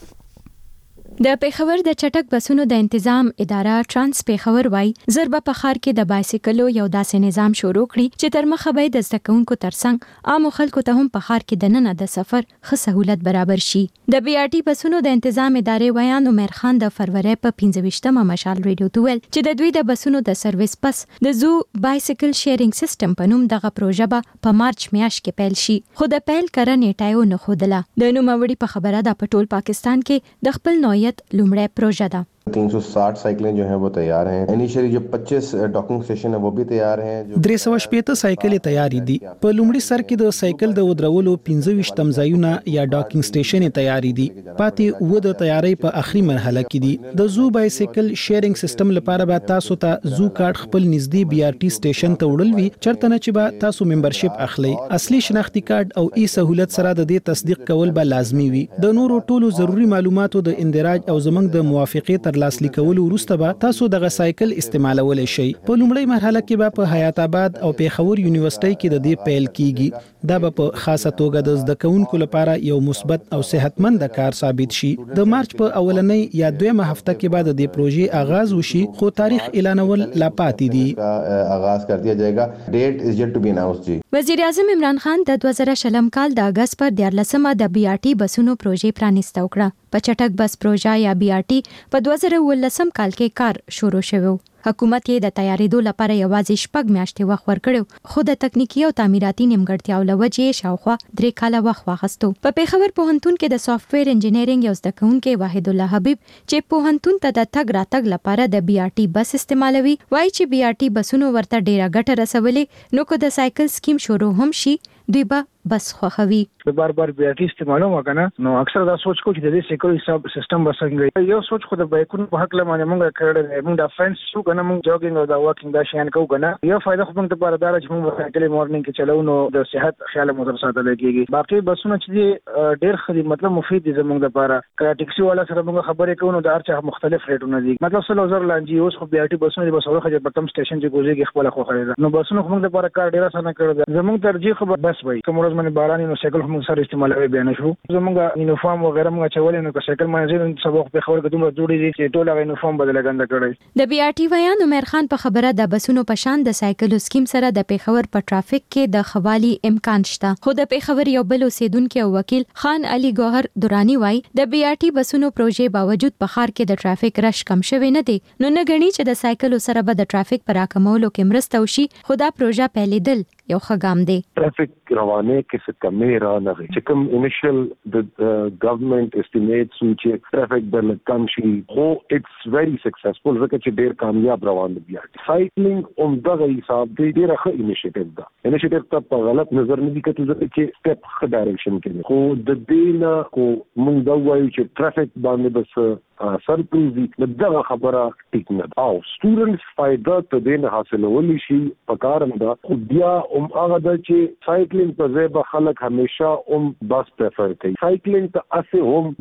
د پیښور د چټک بسونو د تنظیم اداره ترانس پیښور وای ضربه په خار کې د بایسیکلو یو داسې نظام شروع کړي چې تر مخه به د زدهکونکو ترڅنګ عام خلکو ته هم په خار کې د نن د سفر ښه سہولت برابر شي. د بي ار ټي بسونو د تنظیم ادارې ویان عمر خان د فروری په 15مه مشال ریډیو ته ویل چې د دوی د بسونو د سرویس پس د زو بایسیکل شیرینګ سیستم په نوم دغه پروژه به په مارچ میاشت کې پیل شي. خو د پیل کرنې ټایو نه خودله د نوموړي په خبره د پټول پاکستان کې د خپل نوعیت لومړی پروژه ده. 360 साइकिलें जो हैं वो तैयार हैं. इनिशियली जो 25 डॉकिंग स्टेशन है वो भी तैयार हैं. 360 साइकिलें तैयारी दي. په لومړي سر کې د سایکل د ودرولو 15 تمځایونه یا ډاکینګ سټیشن تیاری دي. پاتې و د تیاری په اخري مرحله کې دي. د زو بایسیکل شیرینګ سیستم لپاره به تاسو ته زو کارت خپل نږدې بي ار ټي سټیشن ته وړل وي چرته نه چې به تاسو ممبرشپ اخلي. اصلي شناختی کارت او ای سہولت سره د دې تصدیق کول به لازمي وي. د نورو ټولو ضروری معلوماتو د اندراج او زمنګ د موافقه تر لاسلیک کولو وروسته به تاسو دغه سایکل استعمالولای شئ. په لومړی مرحله کې به په حیات آباد او پیښور یونیورسيټي کې د دې پیل کیږي. دا به په خاصه توګه د زده کوونکو لپاره یو مثبت او صحتمند کار ثابت شي. د مارچ په اولنۍ یا دویمه هفته کې بعد د پروژې آغاز وشي خو تاریخ اعلانول لا پاتې دي. آغاز کر دیا جائے گا. ډیټ از یٹ ټو بی اناؤنسڈ. وزیر اعظم عمران خان د 2000 کال د اگست پر 14مه د بي ار ټي بسونو پروژې پرانیسته وکړه. په چټک بس پروژه یا بي ار ټي په 2019 کال کې کار شروع شوی. حکومت یې د تیاریدو لپاره یوازې 6 میاشتې وخت ورکړو خو د تکنیکی او تعمیراتي نیمګړتیاو لوجې شاوخوا 3 کاله وخت واخیستو. په پیښور پوهنتون کې د سافټویر انجینرینګ یو زده کوونکی واحد الله حبیب چې پوهنتون ته د تګ راتګ لپاره د بي ار ټي بس استعمالوي وایي چې بي ار ټي بسونو ورته ډیره ګټه رسولې نو که د سایکل سکیم شروع هم شي دوی به بس خوخوي. بار بار بي ار ټي استعمالوم وکنه نو اکثر دا سوچ کو چې د دې سایکل حساب سیستم بسنګي یو سوچ خو د بایکونو په حق لمانه مونږ کړل مونږ د فرندز شو کنه مونږ جوګینګ او دا واکینګ دا شین کو کنه یو فائدہ خو مونږ ته بار دار چې مونږ سایکل مورنینګ کې چلو نو د صحت خیال مو سره ساتل کېږي. باقي بسونه چې ډېر خدي مطلب مفید دي زمونږ لپاره کله ټیکسي والا سره مونږ خبرې کوو نو د هر چا مختلف ریټونه دي مطلب 100,000 لانجی اوس خو بي ار ټي بسونه د بسورو خجه په کم سټیشن چې ګوزيږي خپل خو خریدا نو بسونه خو مونږ لپاره کار ډېر اسانه کړی زمونږ ترجیح خو بس وای کوم ورځ باندې باران نو سایکل هم سره استعمالوي بیان شو زمونږ یونیفارم او غیره مونږ چولې نو سایکل باندې سبق په خبر کې دومره جوړی دي چې ټول یونیفارم بدل غنده کړی. د بي ار ټي ویان عمر خان په خبره د بسونو په شان د سایکل سکیم سره د پیښور په ټرافیک کې د خوالي امکان شته. خو د پیښور یو بل اوسیدونکو او وکیل خان علي ګوهر دورانی وای د بي ار ټي بسونو پروژې باوجود په خار کې د ټرافیک رش کم شوی نه دی نو نه غني چې د سایکل سره به د ټرافیک پر راکمولو کې مرسته وشي خو دا پروژه پیلېدل یو ښه ګام دی. ټرافیک روانه کې څه کمې را نه چې کوم انیشل د ګورنمنت استیمیټس چې ټرافیک بل کم شي خو اټس ویری سکسسفل ځکه چې ډیر کامیاب روان دي. سایکلینګ اون دغه حساب دی ډیر ښه انیشیټیو ده. انیشیټیو ته په غلط نظر نه دي کتل ځکه چې سټپ ښه ډایرکشن کې خو د دې نه کو موږ دا وایو چې ټرافیک باندې بس سرپریزي دغه خبره ټیک نه او سټوډنټس فائدہ ته دې حاصلول شي پکارم دا خو بیا هغه د چې سایکلینګ په ځای به خلک همیشه بس پریفر کوي. سایکلینګ ته اسه هم دا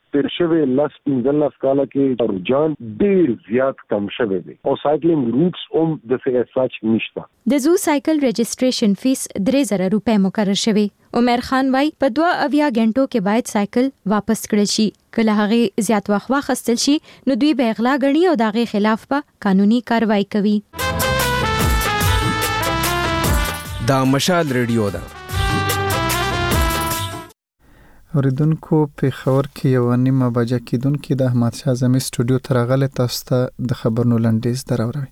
تیر شوی لس 15 کاله کې رجحان ډیر زیات کم شوی دی او سایکلینګ روټس هم د فیساچ نشته. د زو سایکل رجسټریشن فیس 3000 روپے مقرر شوی. عمر خان وای په 2 غنټو کې باید سایکل واپس کړل شي. کله هغه زیات وخت واخستل شي نو دوی به اغلا غني او دغه خلاف په قانوني کاروایی کوي. دا مشال ریډیو ده. اوریدونکو په خبر کې یو نیمه بجه کېدونکې د احمد شاه زمي سټوډیو ته راغلی، تاسو ته د خبرونو لنډیز دراوړوي.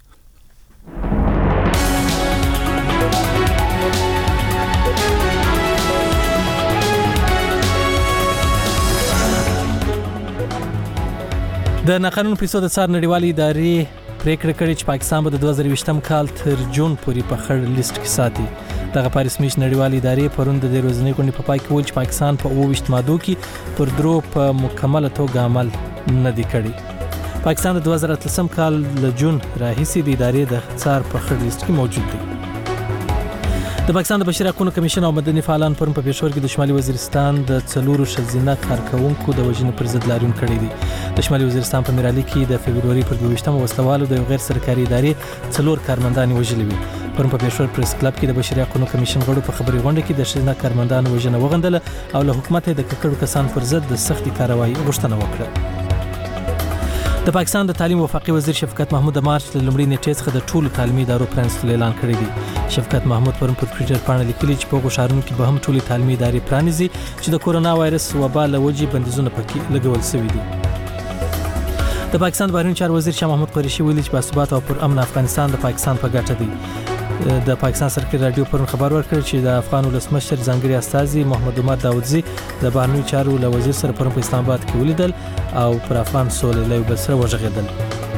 د ناقانون پیسو د څار نړیوالې ادارې پریکړه کړې چې پاکستان به د 2020م کال تر جون پورې په خړ لیست کې ساتي. دغه پاریس میش نړیوالې ادارې پرون د ورځنۍ غونډې په پای کې ویل چې پاکستان په 28 مادو کې پر درو په مکمله توګه عمل نه دی کړی. پاکستان د 2013 کال له جون راهیسې د ادارې د څار په خړ لیست کې موجود دی. د پاکستان د بشري حقوقو کمیشن او مدني فعالان پرون په پېښور کې د شمالي وزیرستان د 4 ښځینه کارکونکو د وژنې پر ضد لاریون کړی دی. د شمالي وزیرستان په میرالي کې د فبروري پر 22مه وسلوالو د یو غیر سرکاري ادارې 4 کارمندان وژلي وي. پرون په پېښور پریس کلب کې د بشري حقوقو کمیشن غړو په خبري غونډه کې د ښځینه کارمندانو وژنه وغندله او له حکومت د ککړو کسان پر ضد د سختي کاروایی غوښتنه وکړه. د پاکستان د تعلیم وفاقي وزیر شفقت محمود د مارچ له لومړۍ نیټې څخه د ټولو تعلیمي ادارو پرانیستلو اعلان کړی دی. شفقت محمود پرون پر ټویټر باندې لیکلي چې په غوښارونو کې به هم ټولې تعلیمي ادارې پرانیزي چې د کورونا وایرس وبا له وجې بندیزونه پکې لګول شوي دي. د پاکستان بهرنی چارو وزیر شاه محمود قریشي ویلي چې باثبات او پر امن افغانستان د پاکستان په ګټه دی. د پاکستان سرکاري رادیو پرون خبر ورکړ چې د افغان ولسمشر ځانګړي استازي محمد عمر داودزي د بهرنی چارو له وزیر سره پرون په اسلام آباد کې ولیدل او پر افغان سولې له بل سره وژغېدل.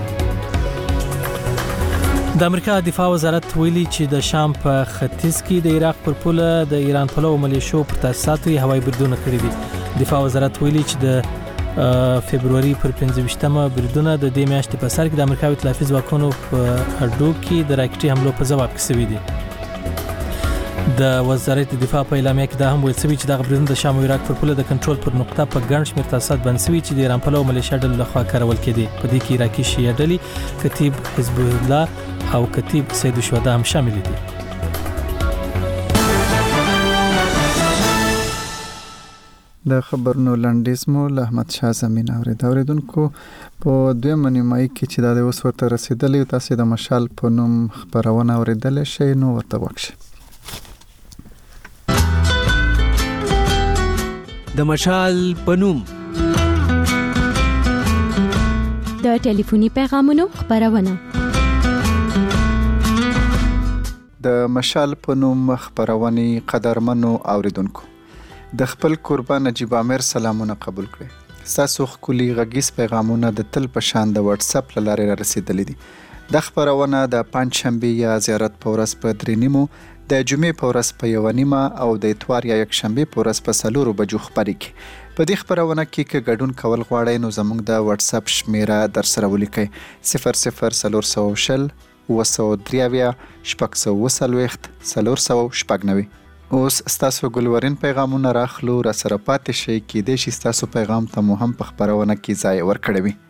د امریکا دفاع وزارت ویلي چې د شام په ختیځ کې د عراق پر پوله د ایران پلو ملیشو پر تاسیساتو هوایي بریدونه کړي دي. دفاع وزارت ویلي چې د فبروري پر 15مه بریدونه د دې میاشتې په سر کې د امریکا ائتلافي ځواکونو په اډو کې د راکټي حملو په ځواب کې شوي دي. د وزارت دفاع په اعلامیه کې دا هم ویل شوی چې دغه بریدونه د شام او عراق پر پوله د کنټرول پر نقطه په ګڼ شمېر تاسیسات بند شوي چې د ایران پلو ملیشیا ډلو لخوا کارول کېدي. په دې کې عراقي شیعه ډلې کتیب حزب الله او کتیب سید الشهدا هم شامل دي. د خبرونو لنډیز مو له احمد شاه زمي اوریدونکو په دویمه نیمایي کې چې د اوس ورته رسیدلې، تاسو د مشال په نوم خبرونه اوریدل شئ نو ورته وکړئ. د مشال په نوم د ټلیفوني پیغامونو خبرونه. د مشال په نوم خبرونه قدرمنو اوریدونکو، د خپل قربان نجیب عامر سلامونه قبول کړئ. تاسو خولي غږیز پیغامونه د تل په شان د واتس اپ لاره را رسیدلې دي. د خبرونه د پنځشنبه یا زیارت په ورځ په 3:30، د جمعې په ورځ په 1:30 او د اتوار یا یکشنبه په ورځ په 4 بجو خبري کی. په دې خبرونه کې کې ګډون کول غواړئ نو زموږ د واتس اپ شمیره در سره ولیکئ: 0040 203 640 499. اوس ستاسو ګلورین پیغامونه راخلو، را سره پاتې شي کې د شي ستاسو پیغام ته مو هم په خبرونه کې ځای ورکړی وي.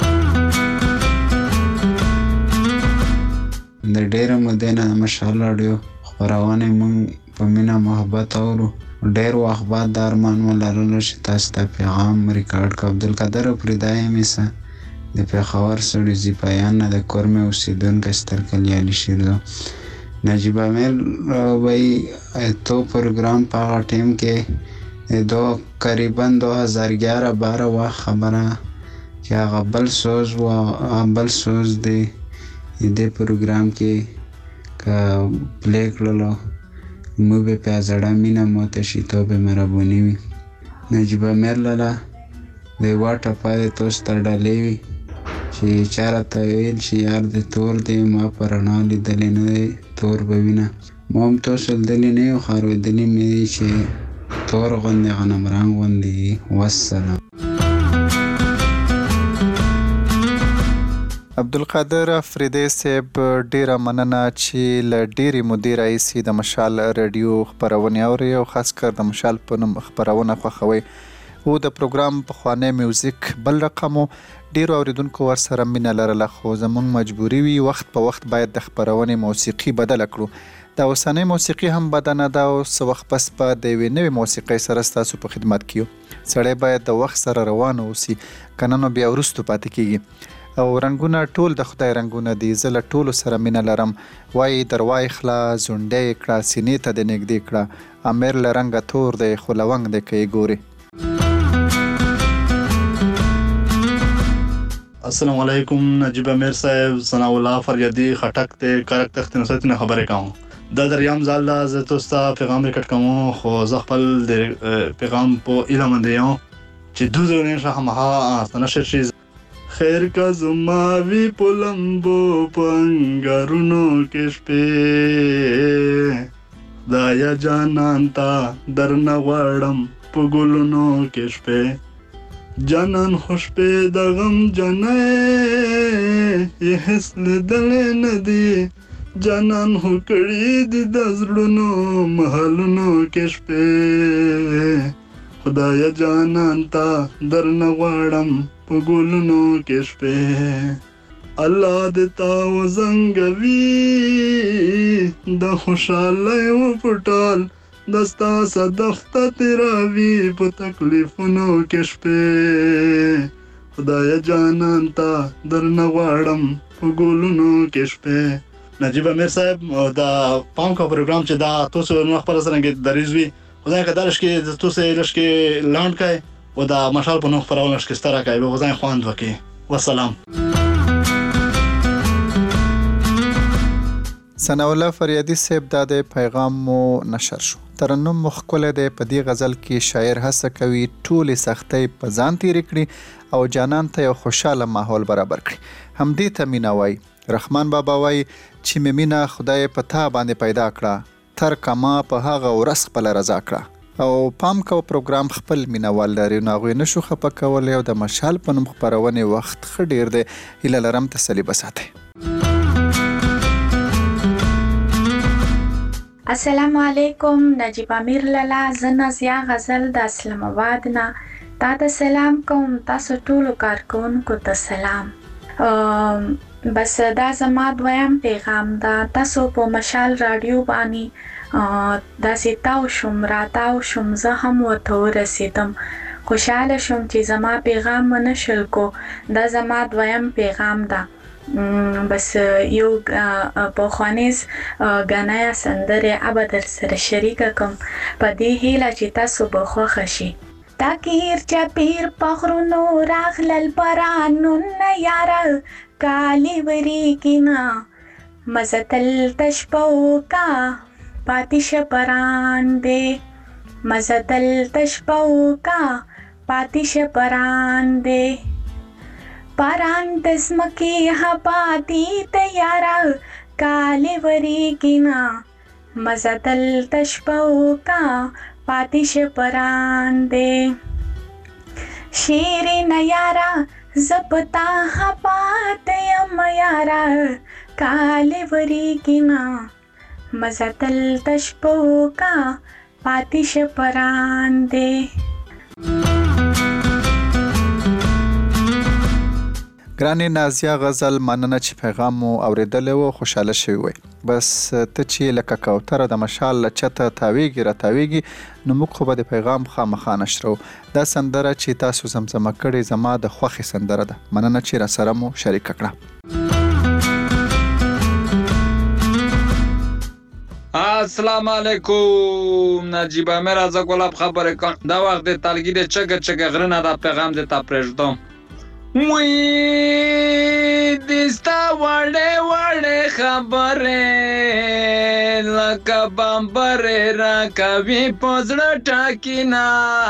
د ډېر مدینه مشال رادیو خبرونه مونږ په مینا محبت اورو. ډېر وخت بعد د ارمان ولرلو چې تاسو ته پیغام ریکارډ ک عبدالقادر پردای میسه د پیښور سړي زی پایان د کورمه اوسیدونکو سترکل یالي شیرو نجیب عامر وی تو پروگرام پا ٹیم کے قریباً 2011-12 وقت خبره چې هغه بل سوز دی دې پروگرام کې که پلی کړلو مو به په زړه مینا موته شي ته به مهرباني وي. نجیب عامر لاله د واټه پاره توس تر ډالې وي چې چاره ته ویل چې یار د تور دی ما پرانا لیدلې نه دی تور به وینه ما هم تاسو لیدلې نه یو خو اورېدلې مې چې تور غوندې غنمرنګ غوندې. والسلام. عبدالقادر افریدی صاحب ډیره مننه چې له ډیرې مودې راهیسې د مشال رادیو خبرونه اوري او خاص کر د مشال په نوم خبرونه خوښوي. او د پروګرام پخوانی میوزیک بل رقمو ډیرو اوریدونکو ورسره مینه لرله، خو زموږ مجبوري وي وخت په وخت باید د خپرونې موسیقي بدله کړو. د اوسنۍ موسیقي هم بده نه ده او څه وخت پس به د یوې نوې موسیقۍ سره ستاسو په خدمت کې یو. سړی باید د وخت سره روان اوسي، که نه نو بیا وروستو پاتې کېږي. او رنګونه ټول د خدای رنګونه دي، زه له ټولو سره مینه لرم. وایي درواي خلا زونډی یې کړه، سینې ته دې نږدې کړه، امیر له رنګه تور دی خو لونګ دی که یې ګورې. السلام علیکم، نجیب امیر صاحب، ثناء الله فریدی خټک ته کرک تخت نصیحت نه خبرې کوم. دا دریم ځل دا زه تاسو ته پیغام ریکارډ کوم، خو زه خپل د پیغام په علم دی چې دوه نه شخه مها تنشر شي. خیر کا زما وی پلمبو پنګرونو کې شپې دایا جانان تا درنه غواړم په ګلونو کې شپې جانان خوش په د غم جنې یې هیڅ لیدلې نه دي جانان هو کړي دي د زړونو محلونو کې شپې خدایا جانان تا درنه غواړم په ګلونو کې شپې الله دې تا وزنګوي د خوشحالۍ و پټال دستا صدفته تیراوي په تکلیفونو کې شپې خدایا جانان تا درنه غواړم په ګلونو کې شپې. نجیب امیر صاحب دا پام کا پروګرام چې دا تاسو نو خپل سره کې دریزوي خدای که درش کې تاسو لږ کې لاند کای او دا مشال په نو خبرونه کې ستاره کوي به ځای خواند وکي. والسلام. ثناء الله فریدی صاحب دا د پیغام مو نشر شو. ترنم مخکله د په دې غزل کې شاعر هڅه کوي ټولې سختۍ په ځان تېرې کړي او جانان ته یو خوشاله ماحول برابر کړي. همدې ته مینه وایي. رحمان بابا وایي چې مې مینه خدای په تا باندې پیدا کړه، تر کما په هغه ورځ خپله رضا کړه. او پام کو پروګرام خپل مینوال لري، نو هغوی نشو خفه کولی او د مشال په نوم خپرونې وخت ښه ډېر دی. هیله لرم تسلي به ساتئ. السلام علیکم، نجیب امیر لالا، زه نازیه غزل د اسلام آباد نه تا ته سلام کوم. تاسو ټولو کارکوونکو ته سلام. بس دا زما دویم پیغام ده. تاسو په مشال رادیو باندې داسې تاو شوم راتاو شوم، زه هم ورته ورسېدم. خوشحاله شوم چې زما پیغام ونشل کو. دا زما دویم پیغام ده. بس یو پخوانیز غنایا سندرې ابا در سره شریکه کوم په دې هیله چې تاسو به خوښه شي. تاکیر چاپیر پخرونو راغلل بارانونه یاره کالی وریږي نه مزه تشپو کا پاتې شه پران دې مزه تشپو کا پاتې شه پران دې پران د ځمکې هبادي تیاره کالی وریږي نه مزه تشپو کا پاتې شه پران دې شیرینه یاره زپتا هباد یم یاره کالی وریږي نه مزه تشپو کا پاتې شه پران دې. ګرانې نازیه غزل، مننه چې پیغام مو اورېدلی و، خوشحاله شوي وئ. بس ته چې لکه کوتره د مشال له چته تاویږي راتاویږي، نو موږ خو به د پیغام خامخا نشرو. دا سندره چې تاسو زمزمه کړې زما د خوښې سندره ده. مننه چې راسره مو شریکه کړه. السلام علیکم، نجیب امیر از ګلاب خبرې کوم. دا وخت د تلګي د چګه غرنه دا پیغام د تا پرېږدم. وی دستا وړې وړې خبرې لکه بمبرې راکوي په زړه ټاکینا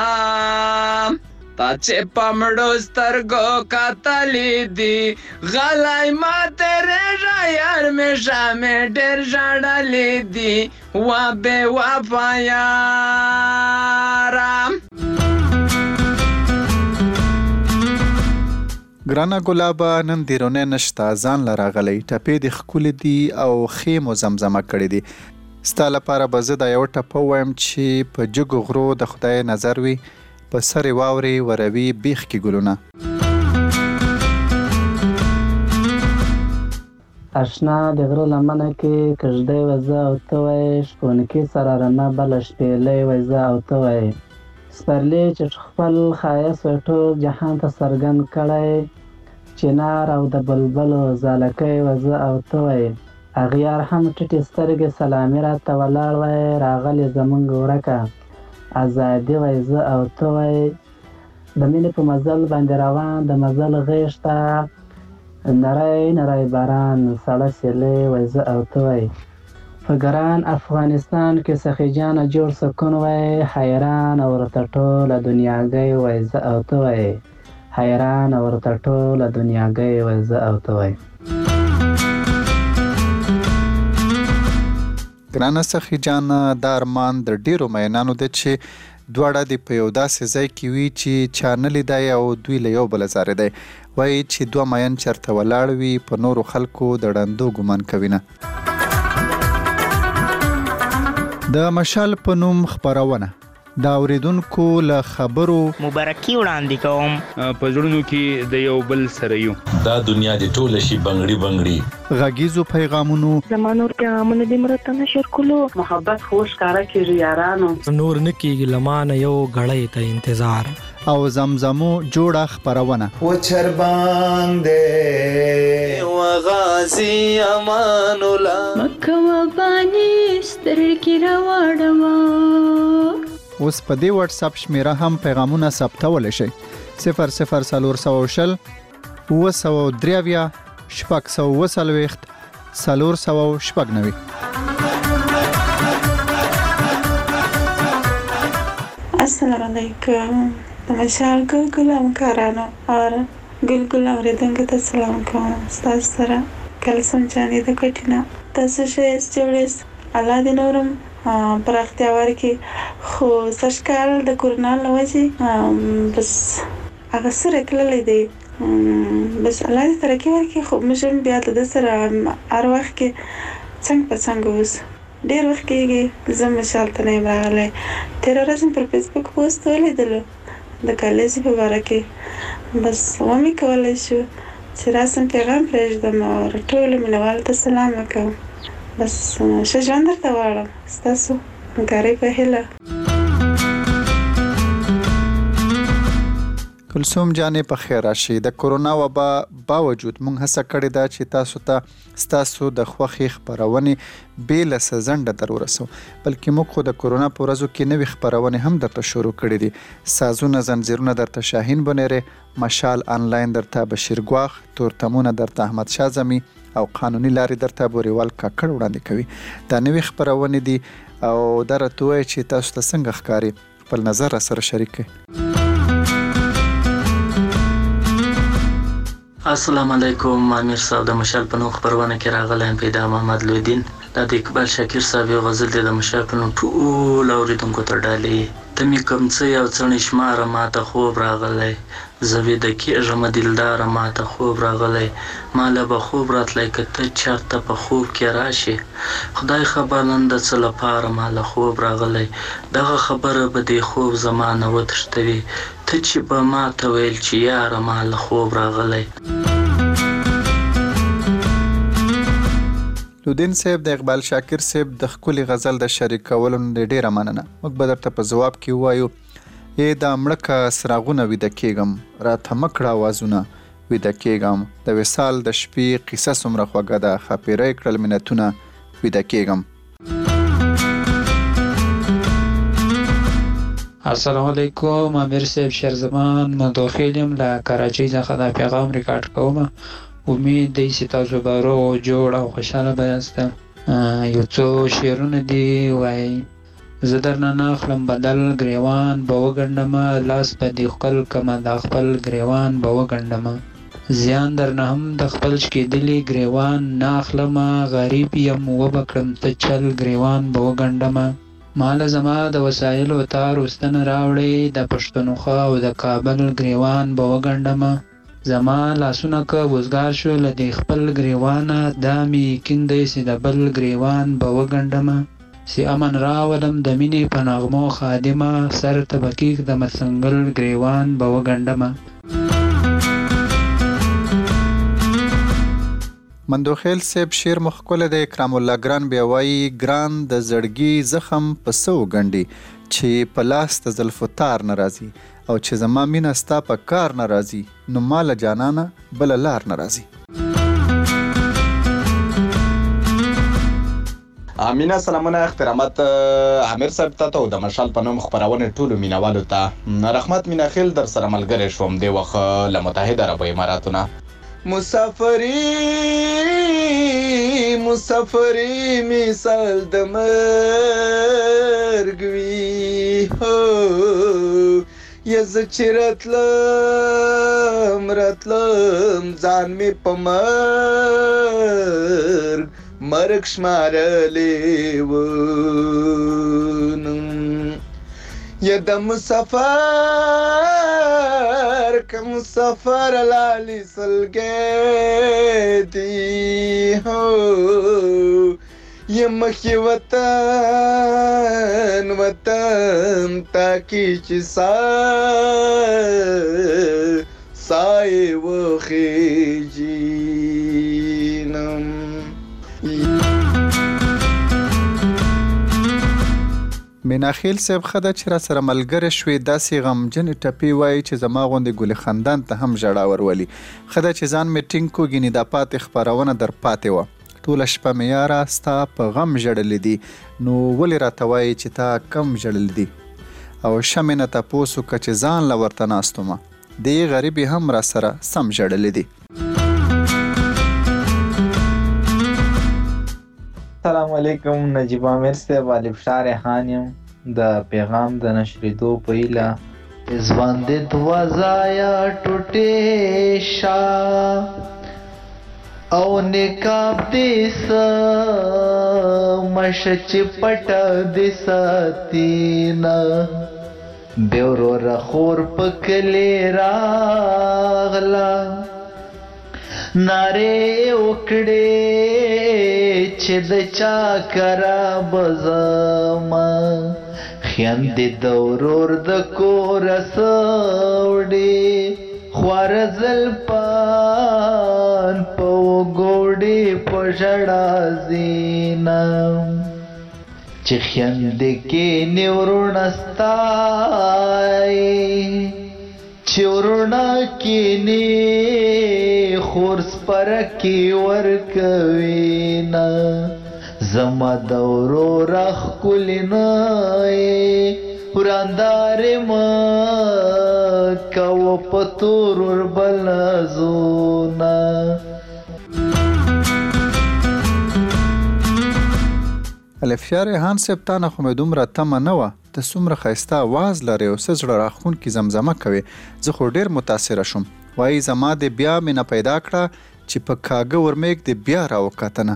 تا چې په مړو سترګو کتلې دي غلی ماته رېږه یار مې شامې ډېر ژړلې دي وا بې وفا یاره. ګرانه ګلابه، نن دیرونه نشته، ځان له راغلی. ټپې دې ښکلې دي او ښې مو زمزمه کړې دي. ستا لپاره به زه دا یوه ټپه ووایم چې په جګو غرو د خدای نظر وي، په سرې واورې وروي بیخ کې ګلونه. اشنا د غره لمنه کې کژدی وزه او ته وایې شپونکي سره رمه بله شپېلۍ وزه او ته وایې سپرلی چې خپل ښایست وی ټول جهان ته څرګند کړی چنار او د بلبلو زالکی وزه او ته وایې اغیار هم ټیټې سترګې سلامي راته ولاړ وایې راغلې زمونږ ورکه ازادي وی زه او ته وایې د مینې په مزل باندې روان د مزل غیږ ته نری نری باران سړه سیلۍ وی زه او ته وایې په ګران افغانستان کې سخي جانه جوړ سکون وی حیران ورته ټوله دنیاګۍ وی زه او ته وایې حیران ورته ټوله دنیاګۍ وی زه او ته وایې. ګرانه سخي جانه دا ارمان د ډیرو مینانو دی چې دواړه د په یو داسې ځای کې وي چې چا نه لیدی او دوی له یو بله ځارې دی. وایي چې دوه مین چېرته ولاړ وي په نورو خلکو د ړندو ګمان کوي نه. د مشال په نوم خپرونه د اوریدونکو له خبرو مبارکي وړاندې کوم په زړونو کې د یو بل سره یو دا دنیا د ټوله شي بنګړي بنګړي غږیزو پیغامونو زمانور پیغامونه د مرته نشر کولو محبت خوش کارا کیږي یارانو نور نکیږي لمانه یو غړې ته انتظار او زمزمو جوړه خپرونه و چربان دې و غازی امان الله مکه و بانی سترګې راوړم. اوس په دې واتس اپ شمیره هم پیغامونه ثبتولی شئ 00420 903 640 490. السلام علیکم مشال ګلګل همکارانو اور ګلګل اوریدونکو ته سلام کوم. ستاسو سره کلسم جانې د کټینا تاسو ښه جوړیس الله دې نورم پراختیا ورکړي خو سږکال د کورونا له وجې بس هغه سره کللی دی بس الله دې ترقي ورکړي خو موږ هم بیا د ده سره هر وخت کې څنګ په څنګ اوسو. ډېر وخت کېږي زه مشال ته نه یم راغلی. تېره ورځ مې پر فیسبوک پوسټ ولیدلو د کالج په باره کې بس ومې کولی شو چې راسم پیغام پرېږدم او ټولو مینهوالو ته سلام وکړم. بس ښه ژوند درته غواړم. ستاسو همکارۍ په هیله. کلثوم جانې په خیر راشي. د کورونا وبا باوجود موږ هڅه کړې ده چې تاسو ته ستاسو د خوښې خپرونې بې له څه در ورسو بلکې موږ خو د کورونا په ورځو کې نوې خپرونې هم درته شروع کړې دي. سازونه زنځیرونه درته شاهین بنیرې، مشال آنلاین درته بشیر ګواخ، تورتمونه درته احمد شاه زمي او قانوني لارې درته بوریوال کاکړ وړاندې کوي. دا نوې خپرونې دي او دا راته وایي چې تاسو ته څنګه ښکاري، خپل نظر راسره شریک کړئ. السلام علیکم. امیر صاحب د مشال په نوم خپرونه کې راغلی یم. پیدا محمد لودین. دا د اقبال شاکر صاحب یو غزل دی د مشال په نوم ټول اوریدونکو ته ډالۍ. ته مې کوم څه یو څڼې شماره ماته خوب راغلی زه ویده کېږم دلداره ماته خوب راغلی ماله به خوب راتلی که ته چېرته په خوب کې راشې خدای خبر نن د څه لپاره ماله خوب راغلی دغه خبره به دې خوب زما نه وتښتوي ته چې به ماته ویل چې یاره ماله خوب راغلی. لودین صاحب د اقبال شاکر صاحب د ښکلي غزل د شریکولو نه ډېره مننه. موږ به درته په ځواب کې ووایو ای دا مړکه څراغونه ویده کېږم راته مه کړه اوازونه ویده کېږم د وصال د شپې قصه څومره خوږه ده ښاپېره یې کړل منتونه ویده کېږم. السلام علیکم. امیر صاحب شیرزمان مدوخیل یم له کراچۍ څخه دا پیغام ریکارډ کوم. امید دی چې تاسو به روغ او جوړ او خوشحاله به یاست. یو څو شعرونه دي وایي زه درنه نه اخلم بدل ګریوان به وګنډمه لاس به دې ښکل کمه دا خپل ګریوان به وګنډمه زیان درنه هم د خپل شکېدلي ګریوان نه اخلمه غریب یم وبه کړم ته چل ګریوان به وګنډمه ماله زما د وسایلو تار وستنه راوړې د پښتونخوا او د کابل ګریوان به وګنډمه زما لاسونه که وزګار شو له دې خپل ګریوانه دا مې یقین دی چې د بل ګریوان به وګنډمه سی امن راولم د مینې په نغمو خادمه سر تبکیک د مسنګل گریوان به وګنډمه. مندوخیل صاحب شعر مخکله د اکرام الله ګران بیا وایي ګران د زړګي زخم په سو ګنډي چې په لاس د زلفو تار نه راځي او چې زما مینه ستا په کار نه راځي نو مال جانانه بله لار نه راځي. امینه سلامونه احترامات امیر صاحب ته او د مشال په نوم خبرونه ټولو مینوالو ته رحمت میناخیل در سره ملګری شوم دی وخت له متحده عرب اماراتونه. مسافری مثال د مرګ وی هو یز چرتلم ځان می په مرګ شمارلې ونم یا د مسافر کم سفر لالی سلګې دی هو یا مخی وطن تاکی چې سای وخیجینم. میناخیل صاحب خده چې را سره ملګری شوې داسې غمجنې ټپې وایي چې زما غوندې ګل خندان ته هم ژړا ورولي. خده چې ځان مې ټینګ کو ګینې دا پاتې خپرونه در پاتې وه ټوله شپه مې یاره ستا په غم ژړلې دي نو ولې راته وایي چې تا کم ژړلې دي او شمې نه تپوس وکړه چې ځان له ورته ناست ومه دې غریبې هم را سره سم ژړلې دي. السلام علیکم نجیب عامر صاحب الفشار خان یم د پیغام د نشریدو په ایله ځوان د دوازایا ټوټې شا او نکاب دیس مشچ پټ دیس تینا بیورو رخور پکلی راغلا ناره وکړې چې د چا کرا بزما خیند د ورور د کور سوړې خوار زلپان په ګوډې په ژړا زینا چې خیند کې نیورونستای چورنا کې نه خورس پر کې ورکوینا زما دورو رخ کلینا وراندار ما کو پتور بلزونا. الفشار هان صاحب تا نه خو مې دومره تمه نه وه ته څومره ښایسته آواز لرې او څه زړه راښکونکې زمزمه کوې زه خو ډېر متاثره شوم. وایي زما د بیا مینه پیدا کړه چې په کاږه ورمیږ د بیا راوکتنه.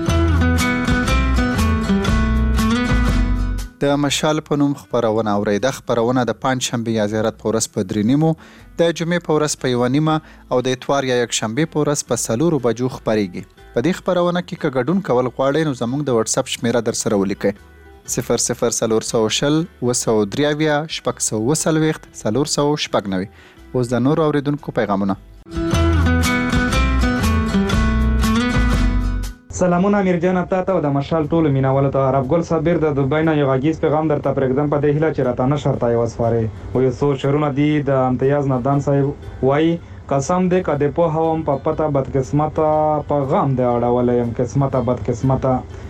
د مشال په نوم خپرونه اورئ. دا خپرونه د پنجشنبې یا زیارت په ورځ په 3:30 د جمعې په ورځ په 1:30 او د اتوار یا یکشنبې په ورځ په 4 بجو خپریږي. په دې خپرونه کې که ګډون کول غواړئ نو زموږ د واتس اپ شمیره در سره ولیکئ 0040 223 640 490. اوس د نور اوریدونکو پیغامونه. سلامونه امیر جان ته او د مشال ټولو میناوالو ته. عرب ګل صابر د دوبۍ نه یو غږیز پیغام درته پرېږدم په دې هیله چې راته نشر ته یې وسپارې. یو څو شعرونه دي د امتیاز نادان صاحب وایي قسم دې که د پوهه وم په پته بدقسمته په غم دې اړولی یم قسمته بدقسمته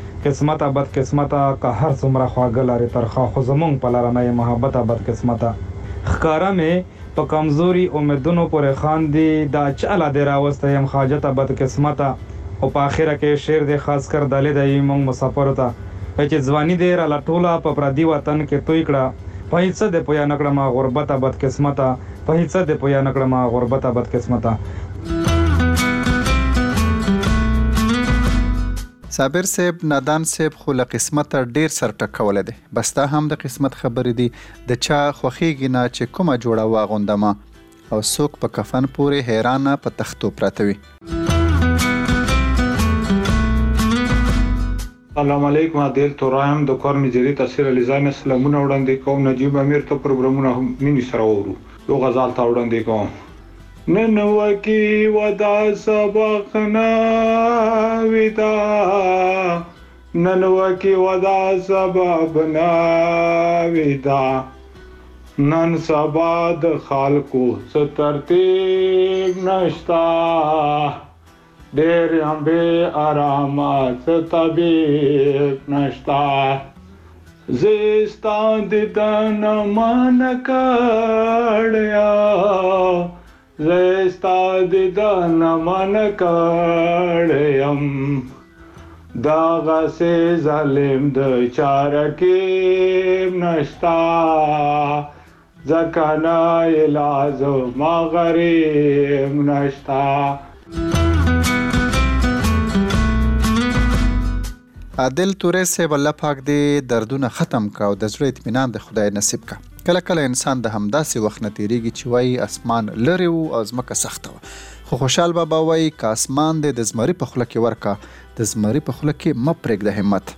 که هر څومره خواږه لرې ترخه خو زمونږ په لاره نه یې محبته بدقسمته ښکاره مې په کمزوري امیدونو پورې خاندي دا چاله دې راوستی یم خاجته بدقسمته او په آخره کې شعر دې خاص کر دلې دی موږ مسافرو ته چې ځواني دې راله ټوله په پردي وطن کې توی کړه په هیڅ دې پویا نه کړمه غربته بدقسمته په هیڅ دې پویا نه کړمه غربته بدقسمته. صابر صاحب نادان صاحب خو له قسمته ډیر سر ټکولی دی بس دا هم د قسمت خبرې دي د چا خوښیږي نه چې کومه جوړه واغوندمه او څوک په کفن پورې حیرانه په تختو پراته وي. سلام علیکم. عادل تورایم د کور مجری تاثیر لیزان سلامونه وړاندې کوم. نجیب امیر ته پروګرامونه مینی سره ورو یو غزل ته وړاندې کوم. نن وکی ودا سبقنا ودا نن وکی ودا سببنا ودا نن سبا د خلکو سترتیب نشتا ډېر هم بې آرامه څه طبیب نشتا زه ستا دیدن منع کړیا زه ستا دیدن منع کړیم دغسې ظالم د چارکیب نشتا ځکه نه علاج ما غریب نشتا. عادل تورې صاحب الله پاک دې دردونه ختم کا او د زړه اطمینان د خدای نصیب کا. کله کله انسان د همداسې وخت نه تیریږي چې وایي اسمان لرې و او ځمکه سخته وه، خو خوشحال بابا وایي که اسمان دې د زمري په خوله کې ورکا د زمري په خوله کې مه پرېږده همت.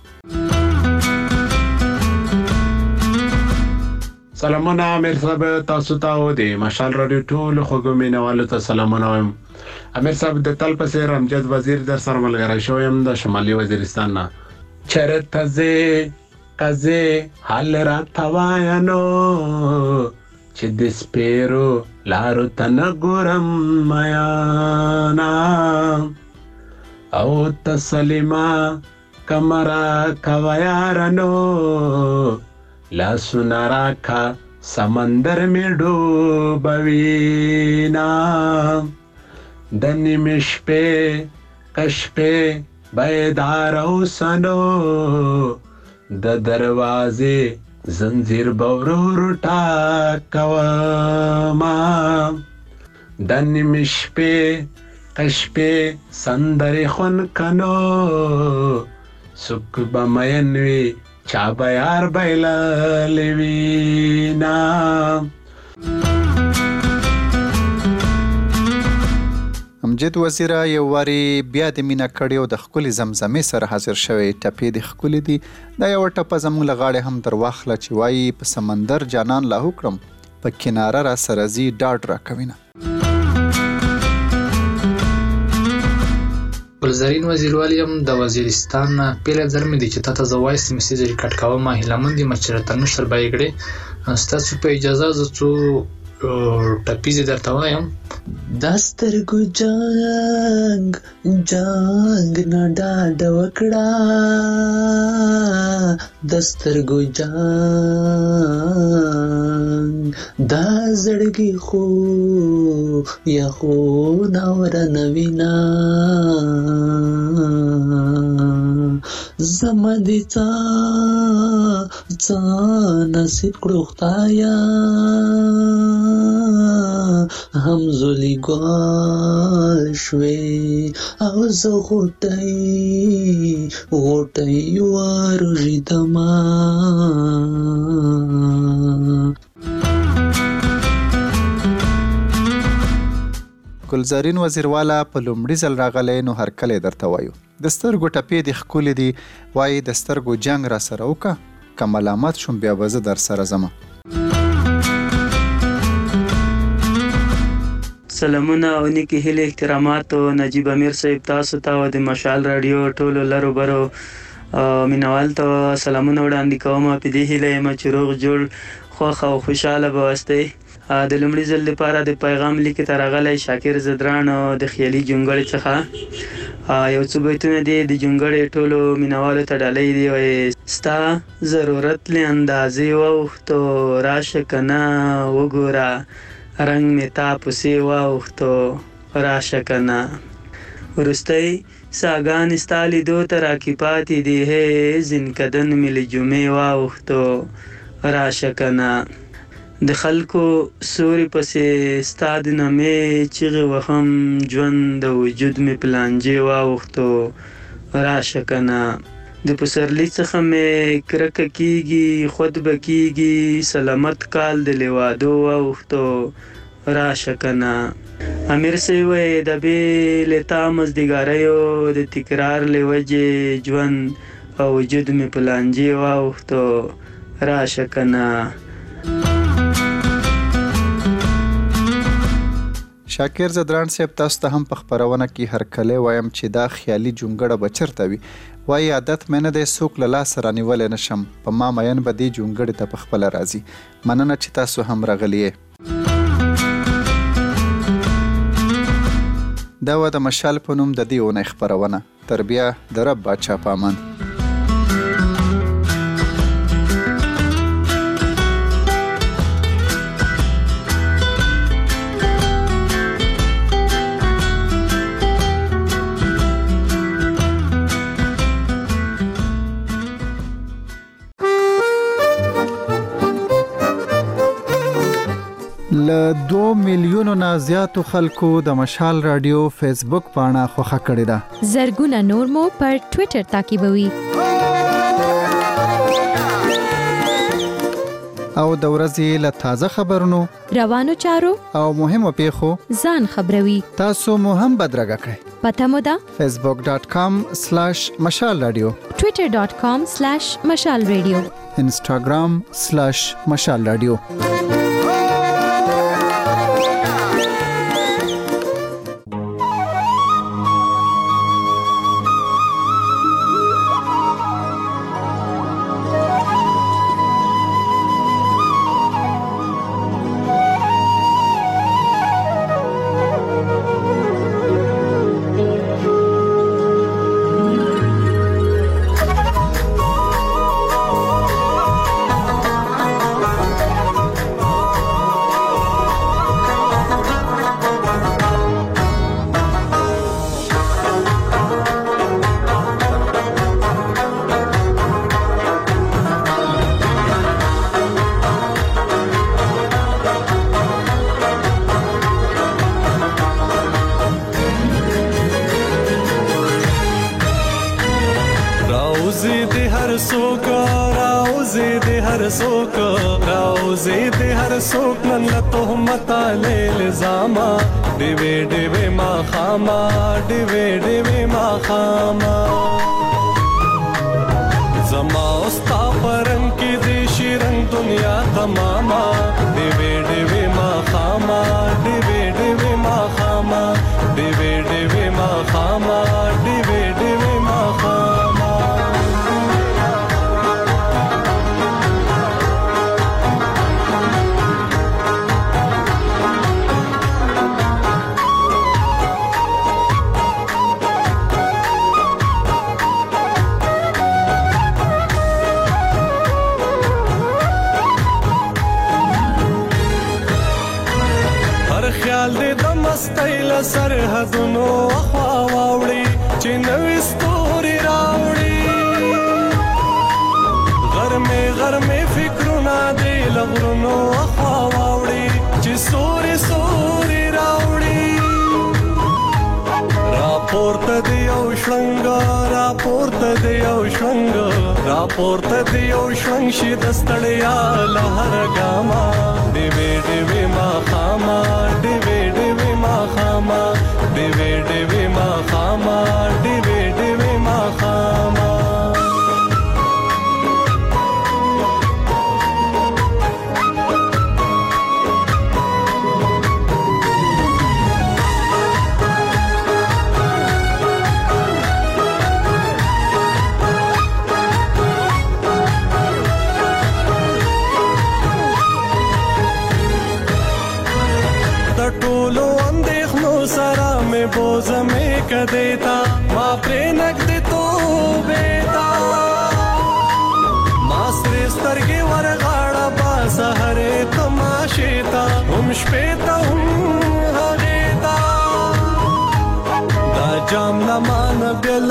سلامونه امیر صاحب، تاسو ته او د مشال راډیو ټولو خوږو مینوالو ته سلامونه وایم. امیر صاحب د تل په څېر امجد وزیر در سره ملګری شوی یم د شمالي وزیرستان نه. چېرته ځې که ځې حال راته وایه نو چې د سپېرو لارو ته نه ګورم میانه او تسلیمه کمه راکوه یاره نو لاسونه راکه سمندر مې ډوبوینه د نیمې شپې که شپې بیداره اوسه نو د دروازې زنځیر به ورو ورو ټاکومه د نیمې شپې که شپې سندرې خوند که نو څوک به مین وي چا به یار بایللی وینه. امجد وزیره یو واري بیا د مینا کړي او د ښکلې زمزمې سره حاضر شوی. ټپې د ښکلې دي دا یوه ټپه زموږ له غاړې هم در واخله چې وایي په سمندر جانان لاهو کړم په کناره را سره ځي ډاډ راکوینه. ګلزرین وزیروال یم د وزیرستان نه. پیله ځل مې دی چې تا ته زه وایس میسیج ریکارډ کوم. هیله مند یم چې راته نشر به یې کړې. ستاسو په اجازه زه څو ټپیزې درته وایم. دا سترګو جنګ جنګ نه ډاډه وکړه د سترګو جنګ دا زړګي خو یا خو ناورنه وینا زما دې څه نصیب کړو خدایا هم زولی ګل شوې او زه غوټۍ ورژېدمه. ګلزارین وزیروالا په لومړي ځل راغلی نو هرکلی درته وایو. د سترګو ټپې دې ښکلې دي وایي د سترګو جنګ را سره وکړه که ملامت شوم بیا به زه در سره ځمه. سلامونه او نیکی هیلې احترامات نجیب امیر صاحب تاسو ته او د مشال راډیو ټولو لرو برو مینوال ته سلامونه وړاندې کوم. په دې هیله یم چې روغ جوړ خوښ او خوشحاله به واستئ. د لومړي ځل لپاره د پیغام لیکې ته راغلی شاکر زدران د خیالي جونګړې څخه یو څو بیتونه دي د جونګړې ټولو مینوالو ته ډالۍ دي. وایي ستا ضرورت له اندازې واوښتو راشه که نه وګوره رنګ مې تا پسې واوښتو راشه که نه وروستی ساګانې ستا لیدو ته راکې پاتې دي هی زنکدن مې له جمعې واوښتو راشه که نه د خلکو سوري پسې ستا د نامې چیغې وهم ژوند د وجود مې په لانجې واوښتو راشه که نه د پسرلي څخه مې کرکه کیږي خود به کیږي سلامت کال د لیوادو واوښتو راشه که نه. امیر صاحب وایي د بې له تا مزدګاریو د تکرار له وجې ژوند او وجود مې په لانجې واوښتو، راشه کنه. شاکر زدران صاحب، تاسو ته هم په خبرونه کې هرکلی وایم چې دا خیالي جونګړه به چېرته وي. وایي عادت مې نه دی څوک له لاسه رانیولی نه شم، په ما مین به دې جونګړې ته پخپله راځي. مننه چې تاسو هم راغلي یې. دا وه د مشال په نوم د دې اونۍ خپرونه. تر بیا د رب باچا په امان. له 2 میلیونو نه زیاتو خلکو د مشال رادیو فیسبوک پاڼه خوښه کړې ده. زرګونه نور مو پر ټوئیټر تعقیبوي. او د ورځې له تازه خبرونو، روانو چارو او مهمو پیښو ځان خبروي. تاسو مو هم بدرګه کړئ. پته مو ده facebook.com/مشال رادیو، twitter.com/مشال رادیو، instagram/مشال رادیو. سرحدونو اخوا واوړي چې نوې ستوري راوړي، غرمې فکرونه دې لغرونو اخوا واوړي چې سوري راوړي. راپورته دی یو شونګ شي د ستړیا له هر ګاما، ډېوې ما خاما، ډېوې ما خاما، ډېوې ما خاما، ډېوې ما خاما. بوزمې کدیتا ما پرې نګد تو بیتا، ما سره سترګې ورغاړه با سحرې تماشې تا هم شپې ته هم هغې تا. دا جام نمان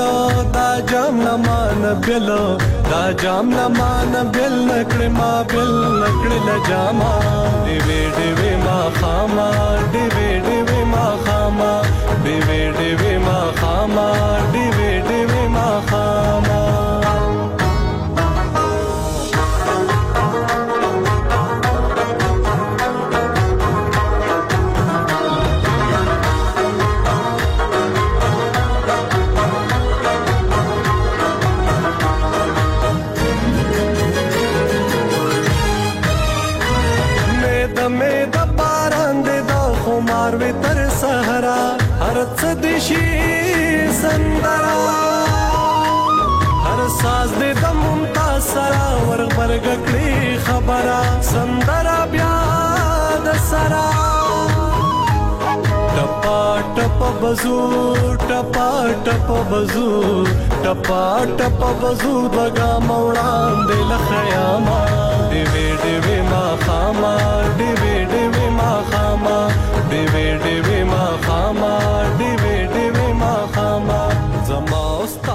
بیل نکړې ما بیل نکړې لجاما، ډېوې ما خاما، ډېوې ما خاما، ډېوې ما خاما، ډېوې ما خاما. سترګ کړي خبره سندره بیا د سرا ټپا ټپ بزو ټپا ټپ بزو ټپا ټپ بزو بګا موړان د لخیاما دیوی دیوی ما خاما دیوی دیوی ما خاما دیوی دیوی ما خاما دیوی دیوی ما خاما زما